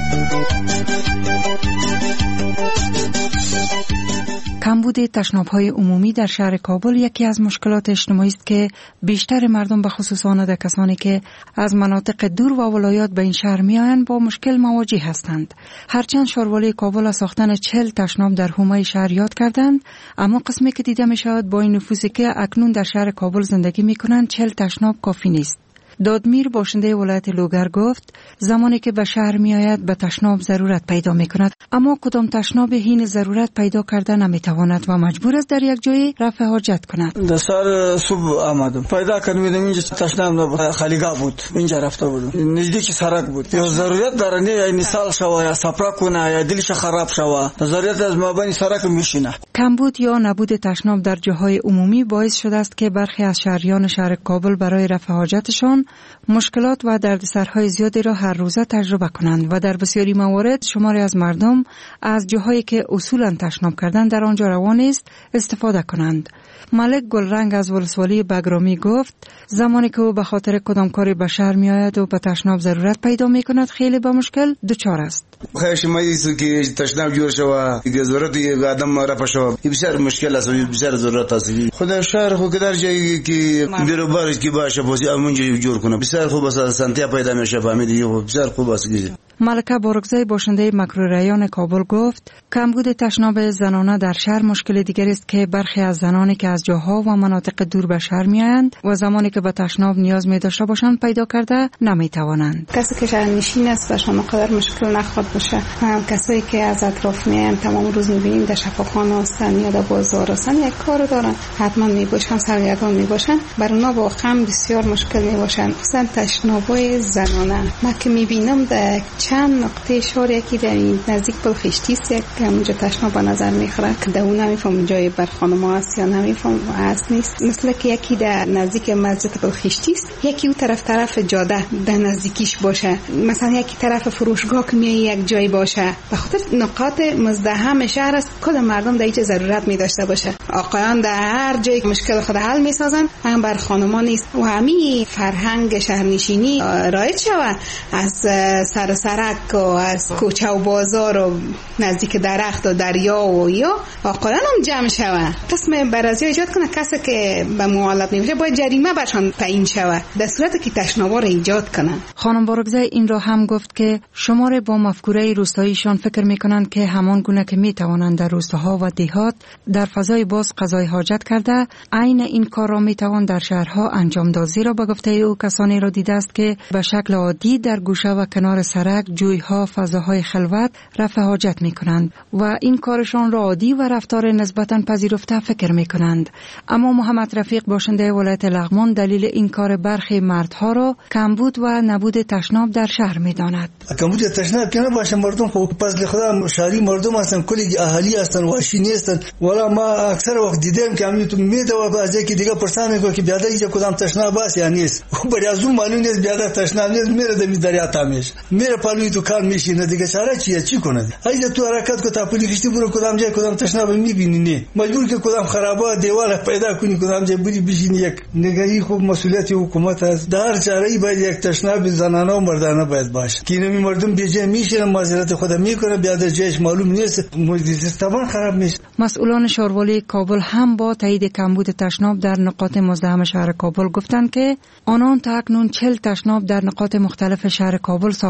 Speaker 7: کمبود تشناب‌های عمومی در شهر کابل یکی از مشکلات اجتماعی است که بیشتر مردم به خصوص آنها کسانی که از مناطق دور و ولایات به این شهر میآیند با مشکل مواجه هستند. هرچند شاروالی کابل از ساختن 40 تشناب در حومه شهر یاد کردند، اما قسمی که دیده می شود با این نفوذی که اکنون در شهر کابل زندگی می کنند 40 تشناب کافی نیست. دادمیر باشنده ولایت لوگر گفت زمانی که به شهر می آید به تشناب ضرورت پیدا می کند، اما کدام تشناب هین ضرورت پیدا کرده نمی تواند و مجبور است در یک جای رفع حاجت کند.
Speaker 21: در سر صبح آمدم پیدا کردم اینجا تشناب خالیگاه بود، اینجا رفته بودم نزدیک سرک بود. یا ضرورت داره نه مثال شوا یا سپرا کنه یا دلش خراب شوا ضرورت از مابین سرک میشینه.
Speaker 7: کمبود یا نبود تشناب در جاهای عمومی باعث شده است که برخی از شهریان شهر کابل برای رفع حاجتشان مشکلات و دردسرهای زیادی را هر روزه تجربه کنند و در بسیاری موارد شماری از مردم از جاهایی که اصولا تشناب کردن در آنجا روان است استفاده کنند. ملک گلرنگ از ولسوالی بگرامی گفت زمانی که او به خاطر کدام کاری به شهر می آید و به تشناب ضرورت پیدا می کند خیلی به مشکل دچار است.
Speaker 3: خیلی مایست که تشناب جور شود که ضرورت آدم رفع شود بسیار مشکل است و بسیار ضرورت است. خدا شهر خو که در جایی که بیروبارش که باشه بازی اونجا جور کنه بسیار خوب است، سنتیا پیدا میشه فهمیدی بسیار خوب است.
Speaker 7: ملکه بارگزای باشنده مکروریان کابل گفت کمبود تشناب زنانه در شهر مشکل دیگر است که برخی از زنانی که از جاها و مناطق دور به شهر میآیند و زمانی که به تشناب نیاز می داشته باشند پیدا کرده نمی توانند.
Speaker 5: کسی که شهرنشین است و شما قدر مشکل نخواد باشه، هم کسایی که از اطراف میآیند تمام روز میبینیم در شفاخانه هستند یا در بازار هستند یک کار دارن حتما میباشن سرگردان میباشن، بر اونا واقعا بسیار مشکل میباشن. مثلا تشنابای زنانه من که میبینم در چند نقطه شهر یکی در این نزدیک بلخشتی است که اونجا تشناب به نظر میخوره که در اون نمیفهم جای بر خانم‌ها است یا نمیفهم است نیست. مثل که یکی در نزدیک مسجد بلخشتی است، یکی اون طرف جاده در نزدیکیش باشه، مثلا یکی طرف فروشگاه که میای یک جای باشه. به خاطر نقاط مزدحم شهر است کدام مردم در اینجا ضرورت می داشته باشه. آقایان در هر جای مشکل خود حل میسازن، هم بر خانم‌ها نیست. و همین فرهنگ شهرنشینی رایج شود از سر سرک و از کوچه و بازار و نزدیک درخت و دریا و یا آقایان هم جمع شود. قسم برازی ایجاد کنه کسی که به مخالف نمیشه باید جریمه برشان تعیین شود در صورتی که تشنابا را ایجاد کنن.
Speaker 7: خانم بارگزای این را هم گفت که شماره با مفکوره روستاییشان فکر میکنند که همان گونه که میتوانند در روستاها و دیهات در فضای باز قضای حاجت کرده عین این کار را میتوان در شهرها انجام داد. زیرا به گفته او کسانی را دیده است که به شکل عادی در گوشه و کنار سرک جویها فضاهای خلوت رفع حاجت میکنند و این کارشان را عادی و رفتار نسبتا پذیرفته فکر میکنند. اما محمد رفیق باشنده ولایت لغمان دلیل این کار برخی مردها را کمبود و نبود تشناب در شهر میداند.
Speaker 21: کمبود تشناب که نباشه مردم خب پس خدا شهری مردم هستن کلی اهالی هستن واشی نیستن. ولی ما اکثر وقت دیدم که همین تو میدوا بعضی که دیگه پرسان میگه که بیاده اینجا کدام تشناب است یا نیست. برای از اون معلوم نیست بیاده تشناب نیست میره در دریا تامیش میره پلوی دکان میشینه دیگه چاره چی کنه. اگه تو حرکت کو تا پلی کشتی برو کدام جای کدام تشناب میبینی نه مجبور که کدام خرابات دیوار پیدا کنی کدام جای بری بشینی. یک نگاهی خوب مسئولیت حکومت است. در چاره‌ای باید یک تشناب زنانه و مردانه باید باشه که اینمی مردم بیجه میشینه معذرت خود میکنه بیاده جایش معلوم نیست سیستم خراب میشه.
Speaker 7: مسئولان شاروالی کابل هم با تایید کمبود تشناب در نقاط مزدحم شهر کابل گفتند که آنان تا اکنون 40 تشناب در نقاط مختلف شهر کابل ساختند و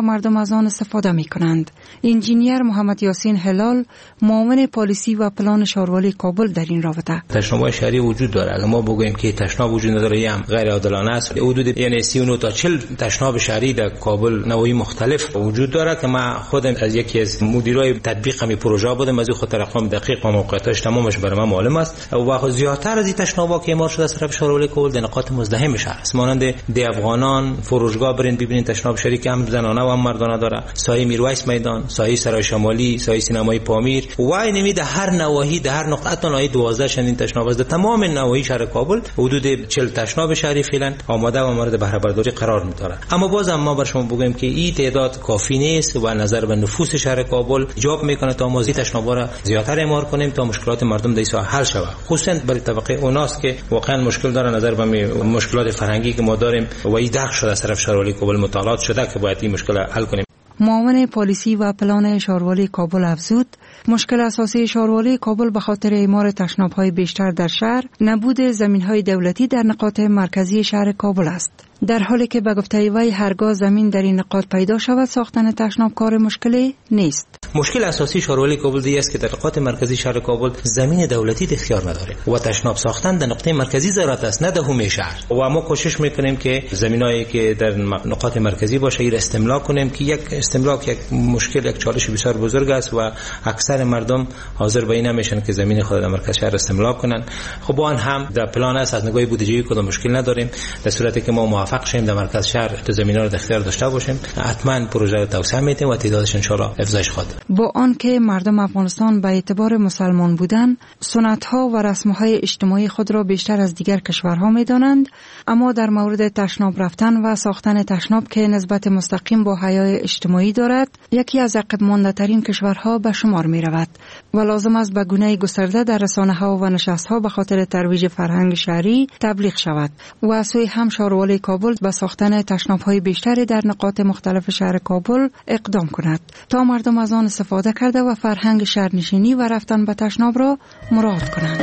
Speaker 7: مردم از آن استفاده می کنند. انجینیر محمد یاسین هلال، معاون پالیسی و پلان شهروالی کابل در این رابطه:
Speaker 24: تشناب‌های شهری وجود داره. اگر ما بگوییم که تشناب وجود نداره، هم غیر عادلانه است. حدود یعنی 39 تا 40 تشناب شهری در کابل نوعی مختلف وجود داره که ما خودم از یکی از مدیرای تطبیق می پروژه بودم، از خود رقم دقیق و موقعیتش تمامش برای من معلوم است. و زیادتر از این تشناب‌ها که اعمال شده از طرف شهروالی کابل در نقاط مزدحم شهر است، مانند دی افغانان، فروشگاه برین ببینید تشناب شهری که هم زنانه و هم مردانه داره، سایه میرویس میدان، سایه سرای شمالی، سایه سینمای پامیر و اینمی در هر نواحی در هر نقطه تنهایی 12 چنین تشناب است. در تمام نواحی شهر کابل حدود 40 تشناب شهری فعلا آماده و مورد بهره برداری قرار می‌گیرد. اما باز ما بر شما بگویم که این تعداد کافی نیست و نظر به نفوس شهر کابل جواب میکنه تا ما تشناب‌ها را زیادتر اعمار کنیم تا مشکلات مردم در این حل شود، خصوصا برای طبقه اوناست که واقعا مشکل داره نظر به مشکلات فرهنگی که ما داریم و این درک شده از طرف شهروالی کابل مطالعات شده که باید این مشکل حل کنیم.
Speaker 7: معاون پالیسی و پلان شهروالی کابل افزود مشکل اساسی شهروالی کابل به خاطر اعمار تشناب‌های بیشتر در شهر نبود زمین‌های دولتی در نقاط مرکزی شهر کابل است. در حالی که به گفته وی هرگاه زمین در این نقاط پیدا شود ساختن تشناب کار مشکلی نیست.
Speaker 24: مشکل اساسی شهروالی کابل دی است که در نقاط مرکزی شهر کابل زمین دولتی اختیار نداره و تشناب ساختن در نقطه مرکزی ضرورت است، نه در همه شهر. و ما کوشش میکنیم که زمینایی که در نقاط مرکزی باشه ایر استملاک کنیم که یک استملاک یک مشکل یک چالش بسیار بزرگ است و اکثر مردم حاضر به این نمیشن که زمین خود در مرکز شهر استملاک کنن. خب آن هم در پلان است، از نگاه بودجه‌ای کدام مشکل نداریم. در صورتی که ما موافق شیم در مرکز شهر تو زمینا رو در اختیار داشته باشیم حتما پروژه رو توسعه میدیم و تعدادش ان شاء الله افزایش خواهد.
Speaker 7: با آنکه مردم افغانستان به اعتبار مسلمان بودن سنت‌ها و رسم‌های اجتماعی خود را بیشتر از دیگر کشورها می‌دانند، اما در مورد تشناب رفتن و ساختن تشناب که نسبت مستقیم با حیای اجتماعی دارد یکی از عقب‌مانده‌ترین کشورها به شمار می‌رود و لازم است به گونه گسترده در رسانه‌ها و نشست‌ها به خاطر ترویج فرهنگ شهری تبلیغ شود و از سوی هم شهروالی کابل به ساختن تشناب‌های بیشتری در نقاط مختلف شهر کابل اقدام کند تا مردم از آن استفاده کرده و فرهنگ شهرنشینی و رفتن به تشناب را مراعات کنند.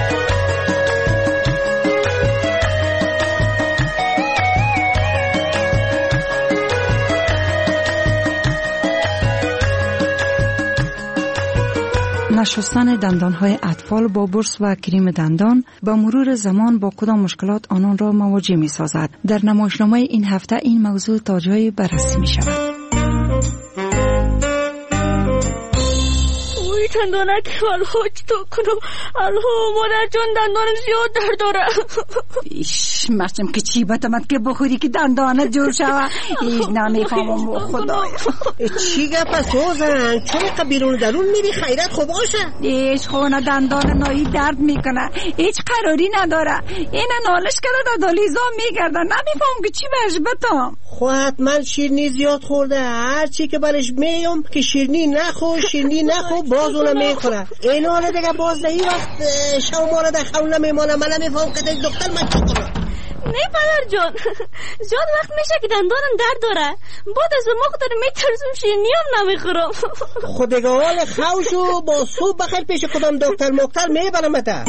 Speaker 7: نشستن دندانهای اطفال با برس و کریم دندان با مرور زمان با کدام مشکلات آنان را مواجه می سازد. در نمایشنامه این هفته این موضوع تا جایی بررسی می شود.
Speaker 10: دندانک الهاج تو کنم الها مادر جان دندانم زیاد درد داره.
Speaker 13: ایش مرچم که چی بتمد که بخوری که دندانت جور شوه. ایش نمیفهمم خدایا
Speaker 11: چی گپ سوزن چرا بیرون درون میری خیرت خوب باشه.
Speaker 13: ایش خونه دندان نایی درد میکنه هیچ قراری نداره. این نالش کرده دالیزا میگردن نمیفهم که چی بهش بتم.
Speaker 11: خب حتما شیرنی زیاد خورده هر چی که برش میام که شیرنی نخو باز اونم میخوره. این حالا دیگه بازدهی وقت شما را در خونه نمیمانه. من نمیفهم که دیگه دختر من چی کنم.
Speaker 10: نه پدر جان زیاد وقت میشه که دندانم درد داره بعد از ما خودم میترسم شیرینی هم نمیخورم.
Speaker 11: خود دیگه حال خوشو با صبح بخیر پیش کدام دکتر مکتر میبرمت.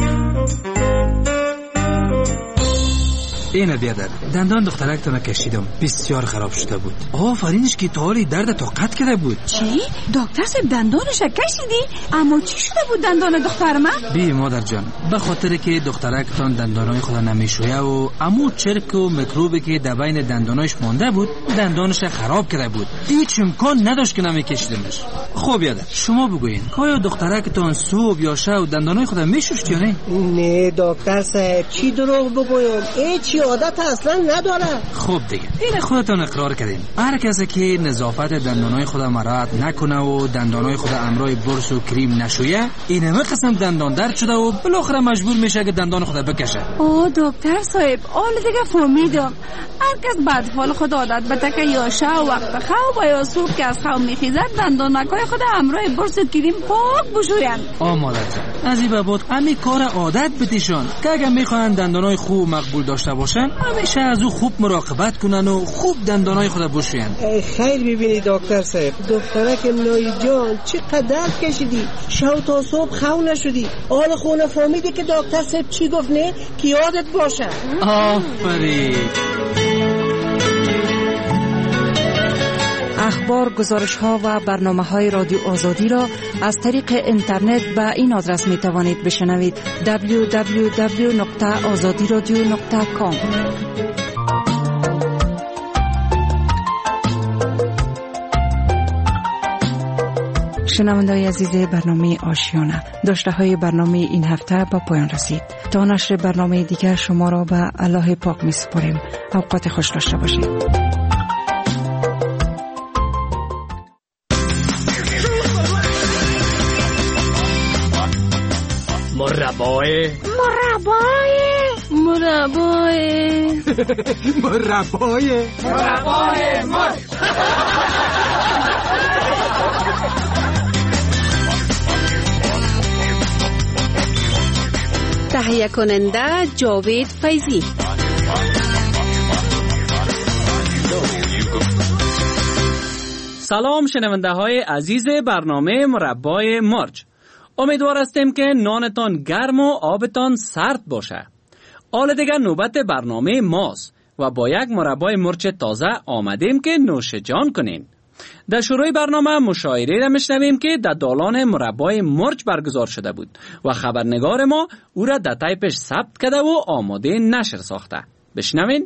Speaker 12: اینه بیادر دندان دخترک تو نکشیدم بسیار خراب شده بود. آفرینش که تا حالی درد طاقت کرده بود.
Speaker 13: چی؟ دکتر صاحب دندانش کشیدی؟ اما چی شده بود دندان دختر من؟
Speaker 12: بی مادر جان به خاطر که دخترک تان دندانای خود نمیشویه و امو چرک و میکروبی که در بین دندانایش مانده بود دندانش خراب کرده بود. هیچ امکان نداشت که نمیکشیدمش. خب بیادر شما بگوین که آیا دخترک تان صبح یا شب دندانای خود میشوشت یا نه؟
Speaker 11: نه دکتر صاحب چی دروغ بگویم هیچ عادت اصلا نداره.
Speaker 12: خب دیگه این خودتون اقرار کردین. هر کسی که نظافت دندانای خود مراعات نکنه و دندانای خود امرای برس و کریم نشویه اینم قسم دندان درد شده و بالاخره مجبور میشه که دندان خود بکشه.
Speaker 13: دکتر صاحب حال دیگه فهمیدم. هر کس بعد فال خود عادت بده که یا شب وقت خواب یا صبح که از خواب میخیزد دندانکای خود امرای برس و کریم پاک بشویند.
Speaker 12: مادر جان از این بابت همین کار عادت بتیشون که اگه میخوان دندانای خوب مقبول داشته باشن همیشه از او خوب مراقبت کنن و خوب دندانای خود بشوین.
Speaker 11: خیر ببینی دکتر صاحب دخترک نایی جان چقدر درد کشیدی شب تا صبح خو نشدی حال خونه فهمیدی که دکتر صاحب چی گفت نه که یادت باشه.
Speaker 12: آفرین.
Speaker 7: اخبار، گزارش ها و برنامه های رادیو آزادی را از طریق اینترنت به این آدرس می توانید بشنوید: www.azadiradio.com. شنونده‌های عزیز برنامه آشیانه، داشته های برنامه این هفته با پایان رسید. تا نشر برنامه دیگر شما را به الله پاک می سپاریم. اوقات خوش داشته باشید.
Speaker 9: مربای مرد.
Speaker 14: تهیه کننده جاوید فیضی.
Speaker 15: سلام شنونده های عزیز برنامه مربای مرج. امیدوار هستیم که نانتان گرم و آبتان سرد باشه. حالا دیگر نوبت برنامه ماست و با یک مربای مرچ تازه آمدیم که نوش جان کنین. در شروع برنامه مشاعره را میشنویم که در دالان مربای مرچ برگزار شده بود و خبرنگار ما او را در تایپش ثبت کرده و آماده نشر ساخته. بشنوین.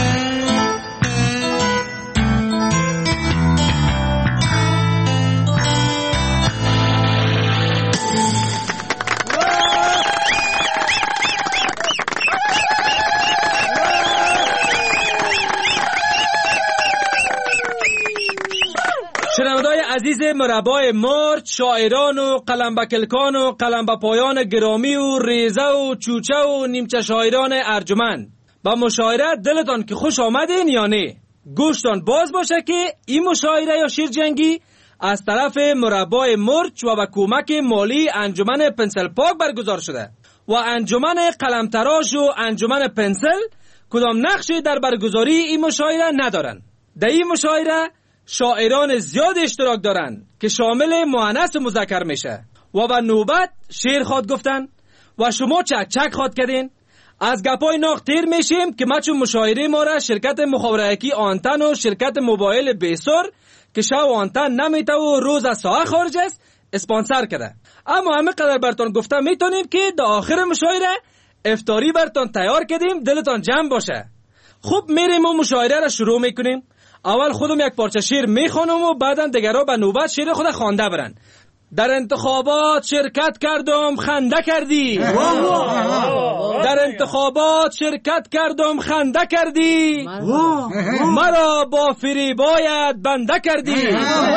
Speaker 15: شنونده‌های عزیز مربای مرچ، شاعران و قلمبکلکان و قلمبپایان گرامی و ریزه و چوچه و نیمچه شاعران ارجمند، با مشاعره دلتان که خوش آمدین یا نه؟ گوشتان باز باشه که این مشاعره یا شیر جنگی از طرف مربای مرچ و با کمک مالی انجمن پنسل پاک برگزار شده و انجمن قلمتراش و انجمن پنسل کدام نقشی در برگزاری این مشاعره ندارن. در این مشاعره شاعران زیاد اشتراک دارن که شامل مؤنث و مذکر میشه و به نوبت شعر خواد گفتن و شما چک چک خواد کردین. از گپای ناق تیر میشیم که ما چون مشاعره ما را شرکت مخابراتیکی آنتن و شرکت موبایل بیسور که شو آنتن نمیته و روز از ساعه خارج است اسپانسر کرده. اما همه قدر برتون گفتم میتونیم که در آخر مشاعره افطاری برتون تیار کردیم، دلتان جمع باشه. خوب میریم و مشاعره را شروع میکنیم. اول خودم یک پارچه شعر میخوانم و بعدن دیگرها به نوبت شعر خود خوانده برن. در انتخابات شرکت کردم خنده کردی، در انتخابات شرکت کردم خنده کردی، مرا با فریبایت بنده کردی،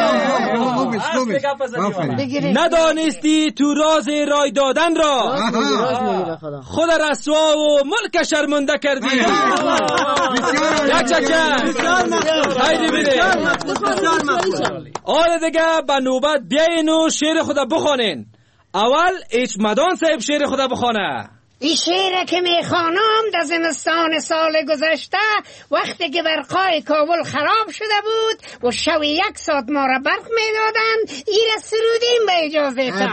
Speaker 15: ندانستی تو راز رای دادن را، خود رسوا و ملک شرمنده کردی. یک چکن خیلی بیده. آره دیگه به نوبت بیاین و شعر خدا بخوانین. اول اچمدان صاحب شعر خدا بخوانه.
Speaker 16: این شعر که میخوانم در زمستان سال گذشته وقتی که برقای کابل خراب شده بود و شب 1 ساعت ما را برق میدادن، این را سرودیم به اجازه تا.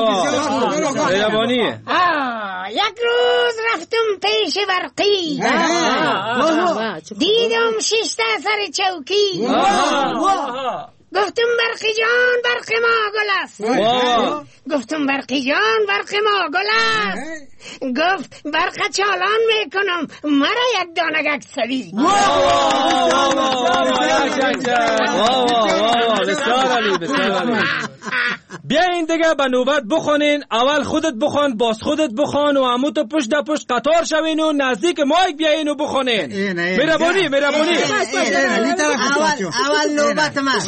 Speaker 16: یک روز رفتم پیش برقی، دیدم 6 سر چوکی، گفتم برقی جان برق ما گل است، گفتم برقی جان برق ما گل است، گفت برق چالان میکنم مرا یک دانه اکسلی.
Speaker 15: بیاین دیگه به نوبت بخونین. اول خودت بخون، باز خودت بخون و عمو تو پشت در پشت قطار شوین و نزدیک مایک بیاین و بخونین. مهربانی
Speaker 11: اول نوبت من.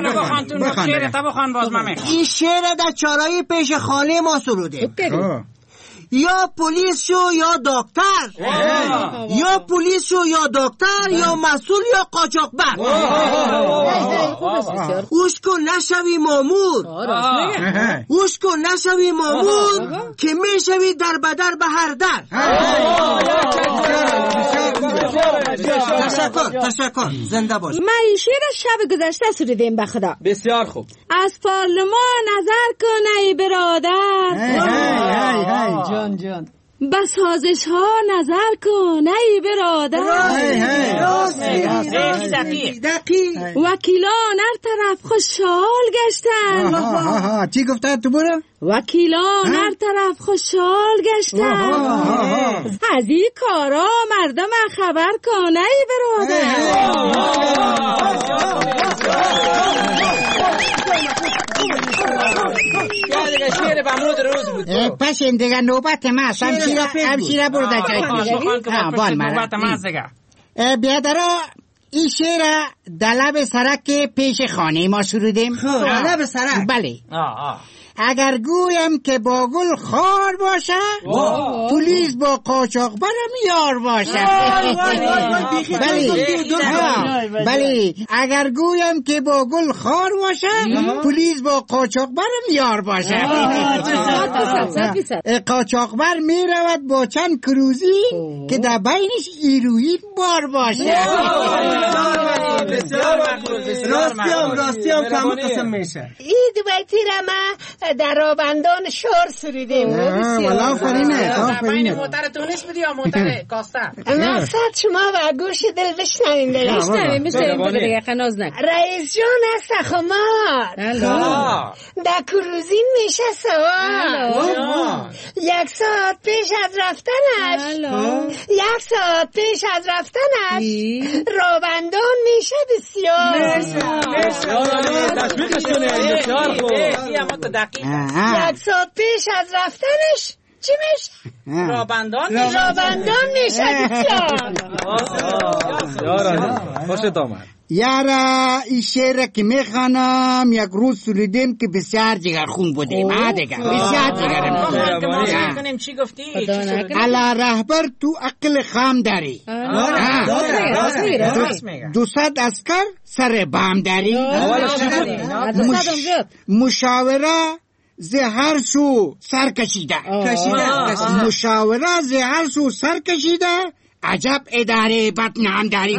Speaker 11: این شعر در چارایی پیش خانه ما سروده. یا پلیس شو یا دکتر، یا پلیس شو یا دکتر، یا مسئول یا قاچاقبر. اوش کن نشوی مامور، اوش کن نشوی مامور که میشوی در بدر به هر در. تشکر زنده باش.
Speaker 10: من این شعر شب گذشته سرودیم به خدا.
Speaker 15: بسیار خوب.
Speaker 10: از پارلمان نظر کن ای برادر،
Speaker 11: جان
Speaker 13: به سازش ها نظر کن ای برادر. وکیلان هر طرف خوشحال گشتن.
Speaker 11: چی گفتن تو برو؟
Speaker 13: وکیلان هر طرف خوشحال گشتن. از این کارا مردم خبر کن ای برادر.
Speaker 16: پس این دیگه نوبت ما است. همشیره برو در جای بیادرا این شعر دلب سرک پیش خانه ما سرودیم.
Speaker 11: دلب سرک؟
Speaker 16: بله. اگر گویم که با گل خار باشه پلیس با قاچاقبرم یار باشه. بله اگر گویم که با گل خار باشه پلیس با قاچاقبرم یار باشه. قاچاقبر می رود با چند کروزی که در بینش ایرویین بار باشه.
Speaker 11: راستی هم کم قسم میشه.
Speaker 16: این دو بیتی را ما در رابندان شور سریدیم.
Speaker 11: والا فرینه
Speaker 4: موتر تونس بدی یا موتر کاسته؟
Speaker 16: مقصد شما و گوش دل بشنوین دیگه.
Speaker 4: بشنوین دیگه خناز نکن.
Speaker 16: رئیس جان است خمار در کروزین میشه سوار. 1 ساعت پیش از رفتنش رابندان میشه بسیار. یک ساعت پیش از رفتنش چی میشه؟
Speaker 4: رابندان
Speaker 16: میشه بسیار.
Speaker 15: خوشت آمد
Speaker 16: یارا. این شعر که میخوانم یک روز سریدیم که بسیار جگرخون بودیم. بسیار جگرخون.
Speaker 4: چی گفتی؟
Speaker 16: علا رهبر تو عقل خام داری. 200 عسکر سر بام داری. مشاوره زهر سو سر کشیده. مشاوره زهر سو سر کشیده. عجب اداره بدنام داری.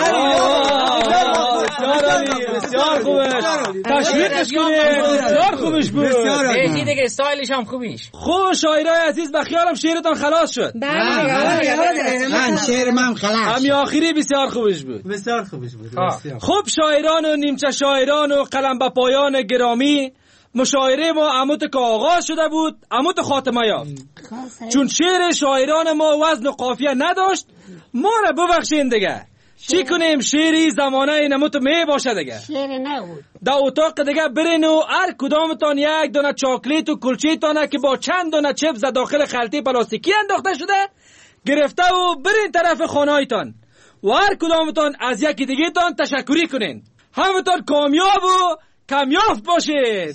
Speaker 15: بسیار خوبش. تشویقش کنید. بسیار خوبش بود.
Speaker 4: یکی دیگه استایلش هم خوبیش.
Speaker 15: خوب شاعرای عزیز به خیالم شعرتان خلاص شد.
Speaker 16: من شعر من خلاص.
Speaker 15: همین آخری بسیار خوبش بود. خوب شاعران و نیمچه شاعران و قلم به پایان گرامی، مشاعره ما عمود که آغاز شده بود عمود خاتمه یافت. چون شعر شاعران ما وزن و قافیه نداشت ما را ببخشین دیگه. چی کنیم شعری زمانه نموت می باشه دیگه.
Speaker 16: شعر نبود.
Speaker 15: در اتاق دیگه برین و هر کدامتان یک دونه چاکلیت و کلچه تانه که با چند دونه چپس داخل خلطه پلاستیکی انداخته شده گرفته و برین طرف خانه‌ایتان و هر کدامتان از یکی دیگه تان تشکری کنین. همتان کامیاب و کامیاب باشین.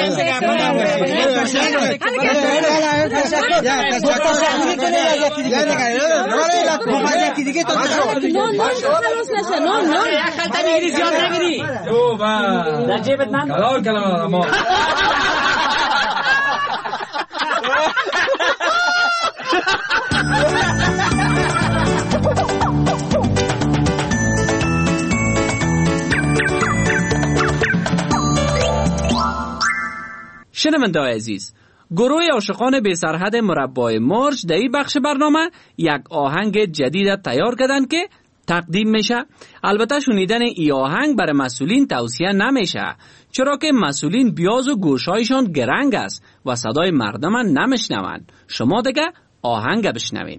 Speaker 17: شنونده‌های عزیز، گروه عاشقان بی سرحد مربای مرج در این بخش برنامه یک آهنگ جدید تیار کردن که تقدیم میشه. البته شنیدن این آهنگ برای مسئولین توصیه نمیشه، چرا که مسئولین بیاز و گوشایشان گرنگ است و صدای مردم نمیشنوند. شما دیگه آهنگ بشنوین.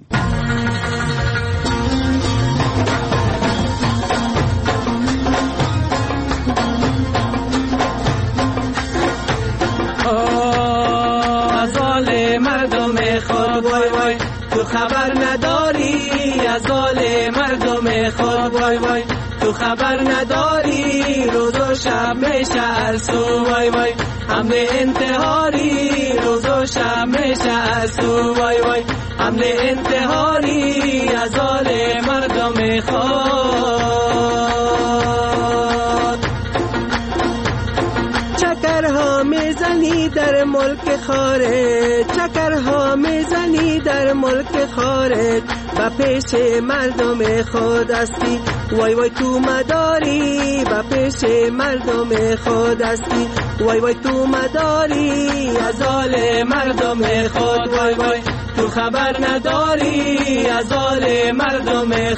Speaker 18: مردم خود وای وای تو خبر نداری از حال مردم خود وای وای تو خبر نداری روز و شب میشه ارسو وای وای حمله انتحاری روز و شب میشه ارسو وای وای حمله انتحاری از حال مردم خود. چکرها میزنی در ملک خارج، چکرها میزنی در ملک خارج و پیش مردم خود هستی وای وای تو مداری و پیش مردم خود هستی وای وای تو مداری از حال مردم خود وای وای تو تو خبر نداری از حال مردم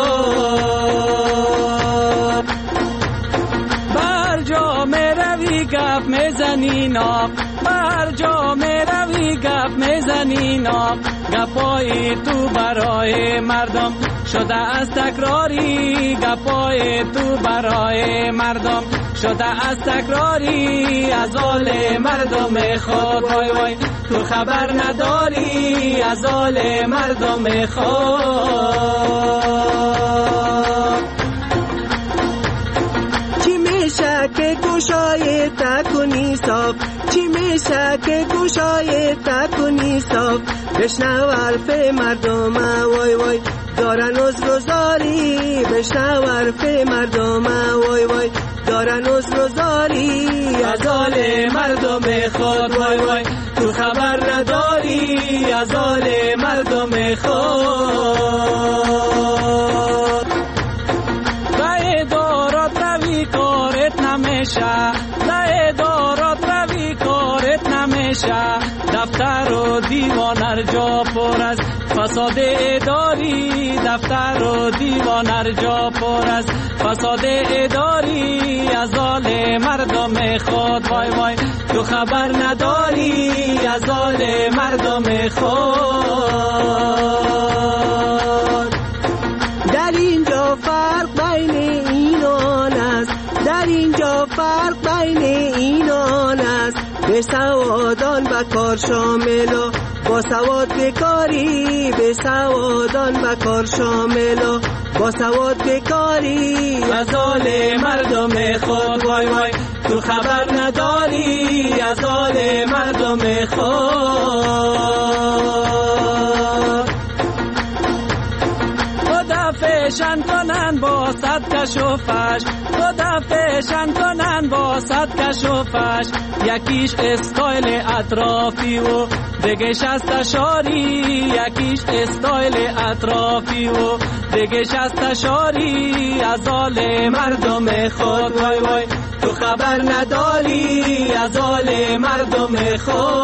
Speaker 18: خود. بر جا میروی گپ میزنی ناق، بر جا میروی گپ میزنی ناق، گپای تو برای مردم شده از تکراری، گپای تو برای مردم شده از تکراری، از حال مردم خود. وای وای تو خبر نداری از حال مردم خود. چی میشه که گوشای تکنی صاف، چی میشه که گوشای تکنی صاف، بشنو حرف مردم وای وای دارن عذرزاری، بشنو حرف مردم وای وای دارن عذرزاری، از حال مردم خود. وای وای تو خبر نداری از حال مردم خود. به ادارات روی کارت نمیشه، به ادارات روی کارت نمیشه، دفتر و دیوان هر جا پر از فساد اداری، دفتر و دیوان هر جا پر از فساد اداری، از حال مردم خود. وای وای تو خبر نداری از حال مردم خود. در اینجا فرق بین این و آن است، در اینجا فرق بین این و آن است، به سوادان به کار شامل و با سواد بکاری، به سوادان به کار شامل و با سواد بکاری، از حال مردم خود. وای وای تو خبر نداری از حال مردم خود. خدا فشن کنن با صد کش و فش، خدا فشن کنن با صد کش و فش، یکیش استایل اطرافی و دگش از تشاری، یکیش استایل اطرافی و دگش از تشاری، از حال مردم خود. وای وای تو خبر نداری از حال مردم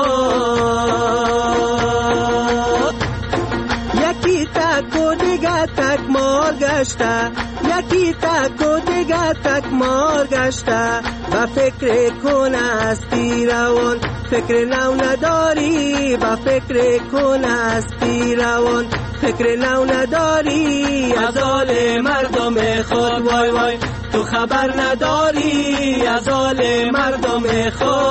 Speaker 18: خود. یکی تک و دیگه تک مار گشته، یکی تک و دیگه تک مار گشته، و فکر کنه هستی روان فکر نو نداری، و فکر کنه هستی روان فکر نو نداری، از حال مردم خود. وای وای تو خبر نداری از حال مردم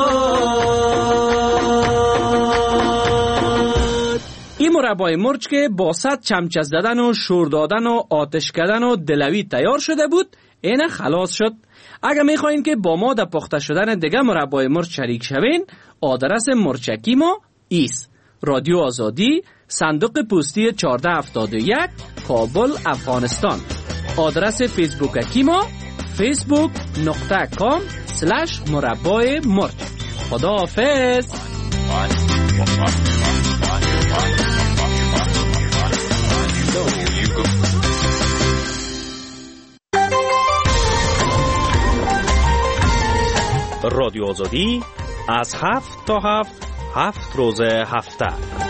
Speaker 18: خود.
Speaker 17: این مربای مرچ که با 100 چمچه زدن و شور دادن و آتش کردن و دلوی تیار شده بود، اینه خلاص شد. اگر میخواین که با ما در پخته شدن دیگه مربای مرچ شریک شوین، آدرس مرچکی ما ایست: رادیو آزادی، صندوق پستی 1471، کابل، افغانستان. آدرس فیسبوکی ما facebook.com/مربای مرچ. خدا حافظ.
Speaker 19: رادیو آزادی از 7 تا 7 روز هفته.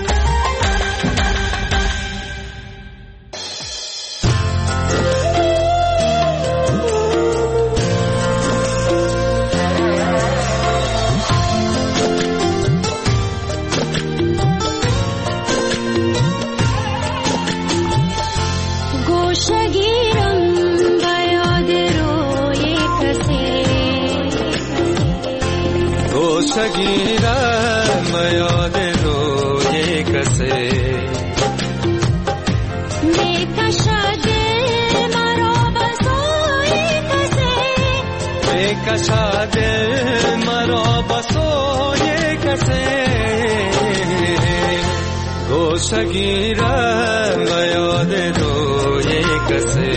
Speaker 18: شگیرم یاد روی کسی میکشد مرا بسوی کسی میکشد مرا بسوی کسی گوشگیرم یاد روی کسی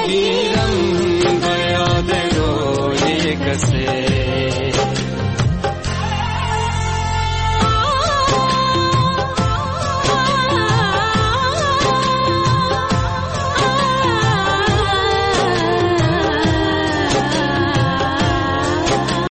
Speaker 18: زندگی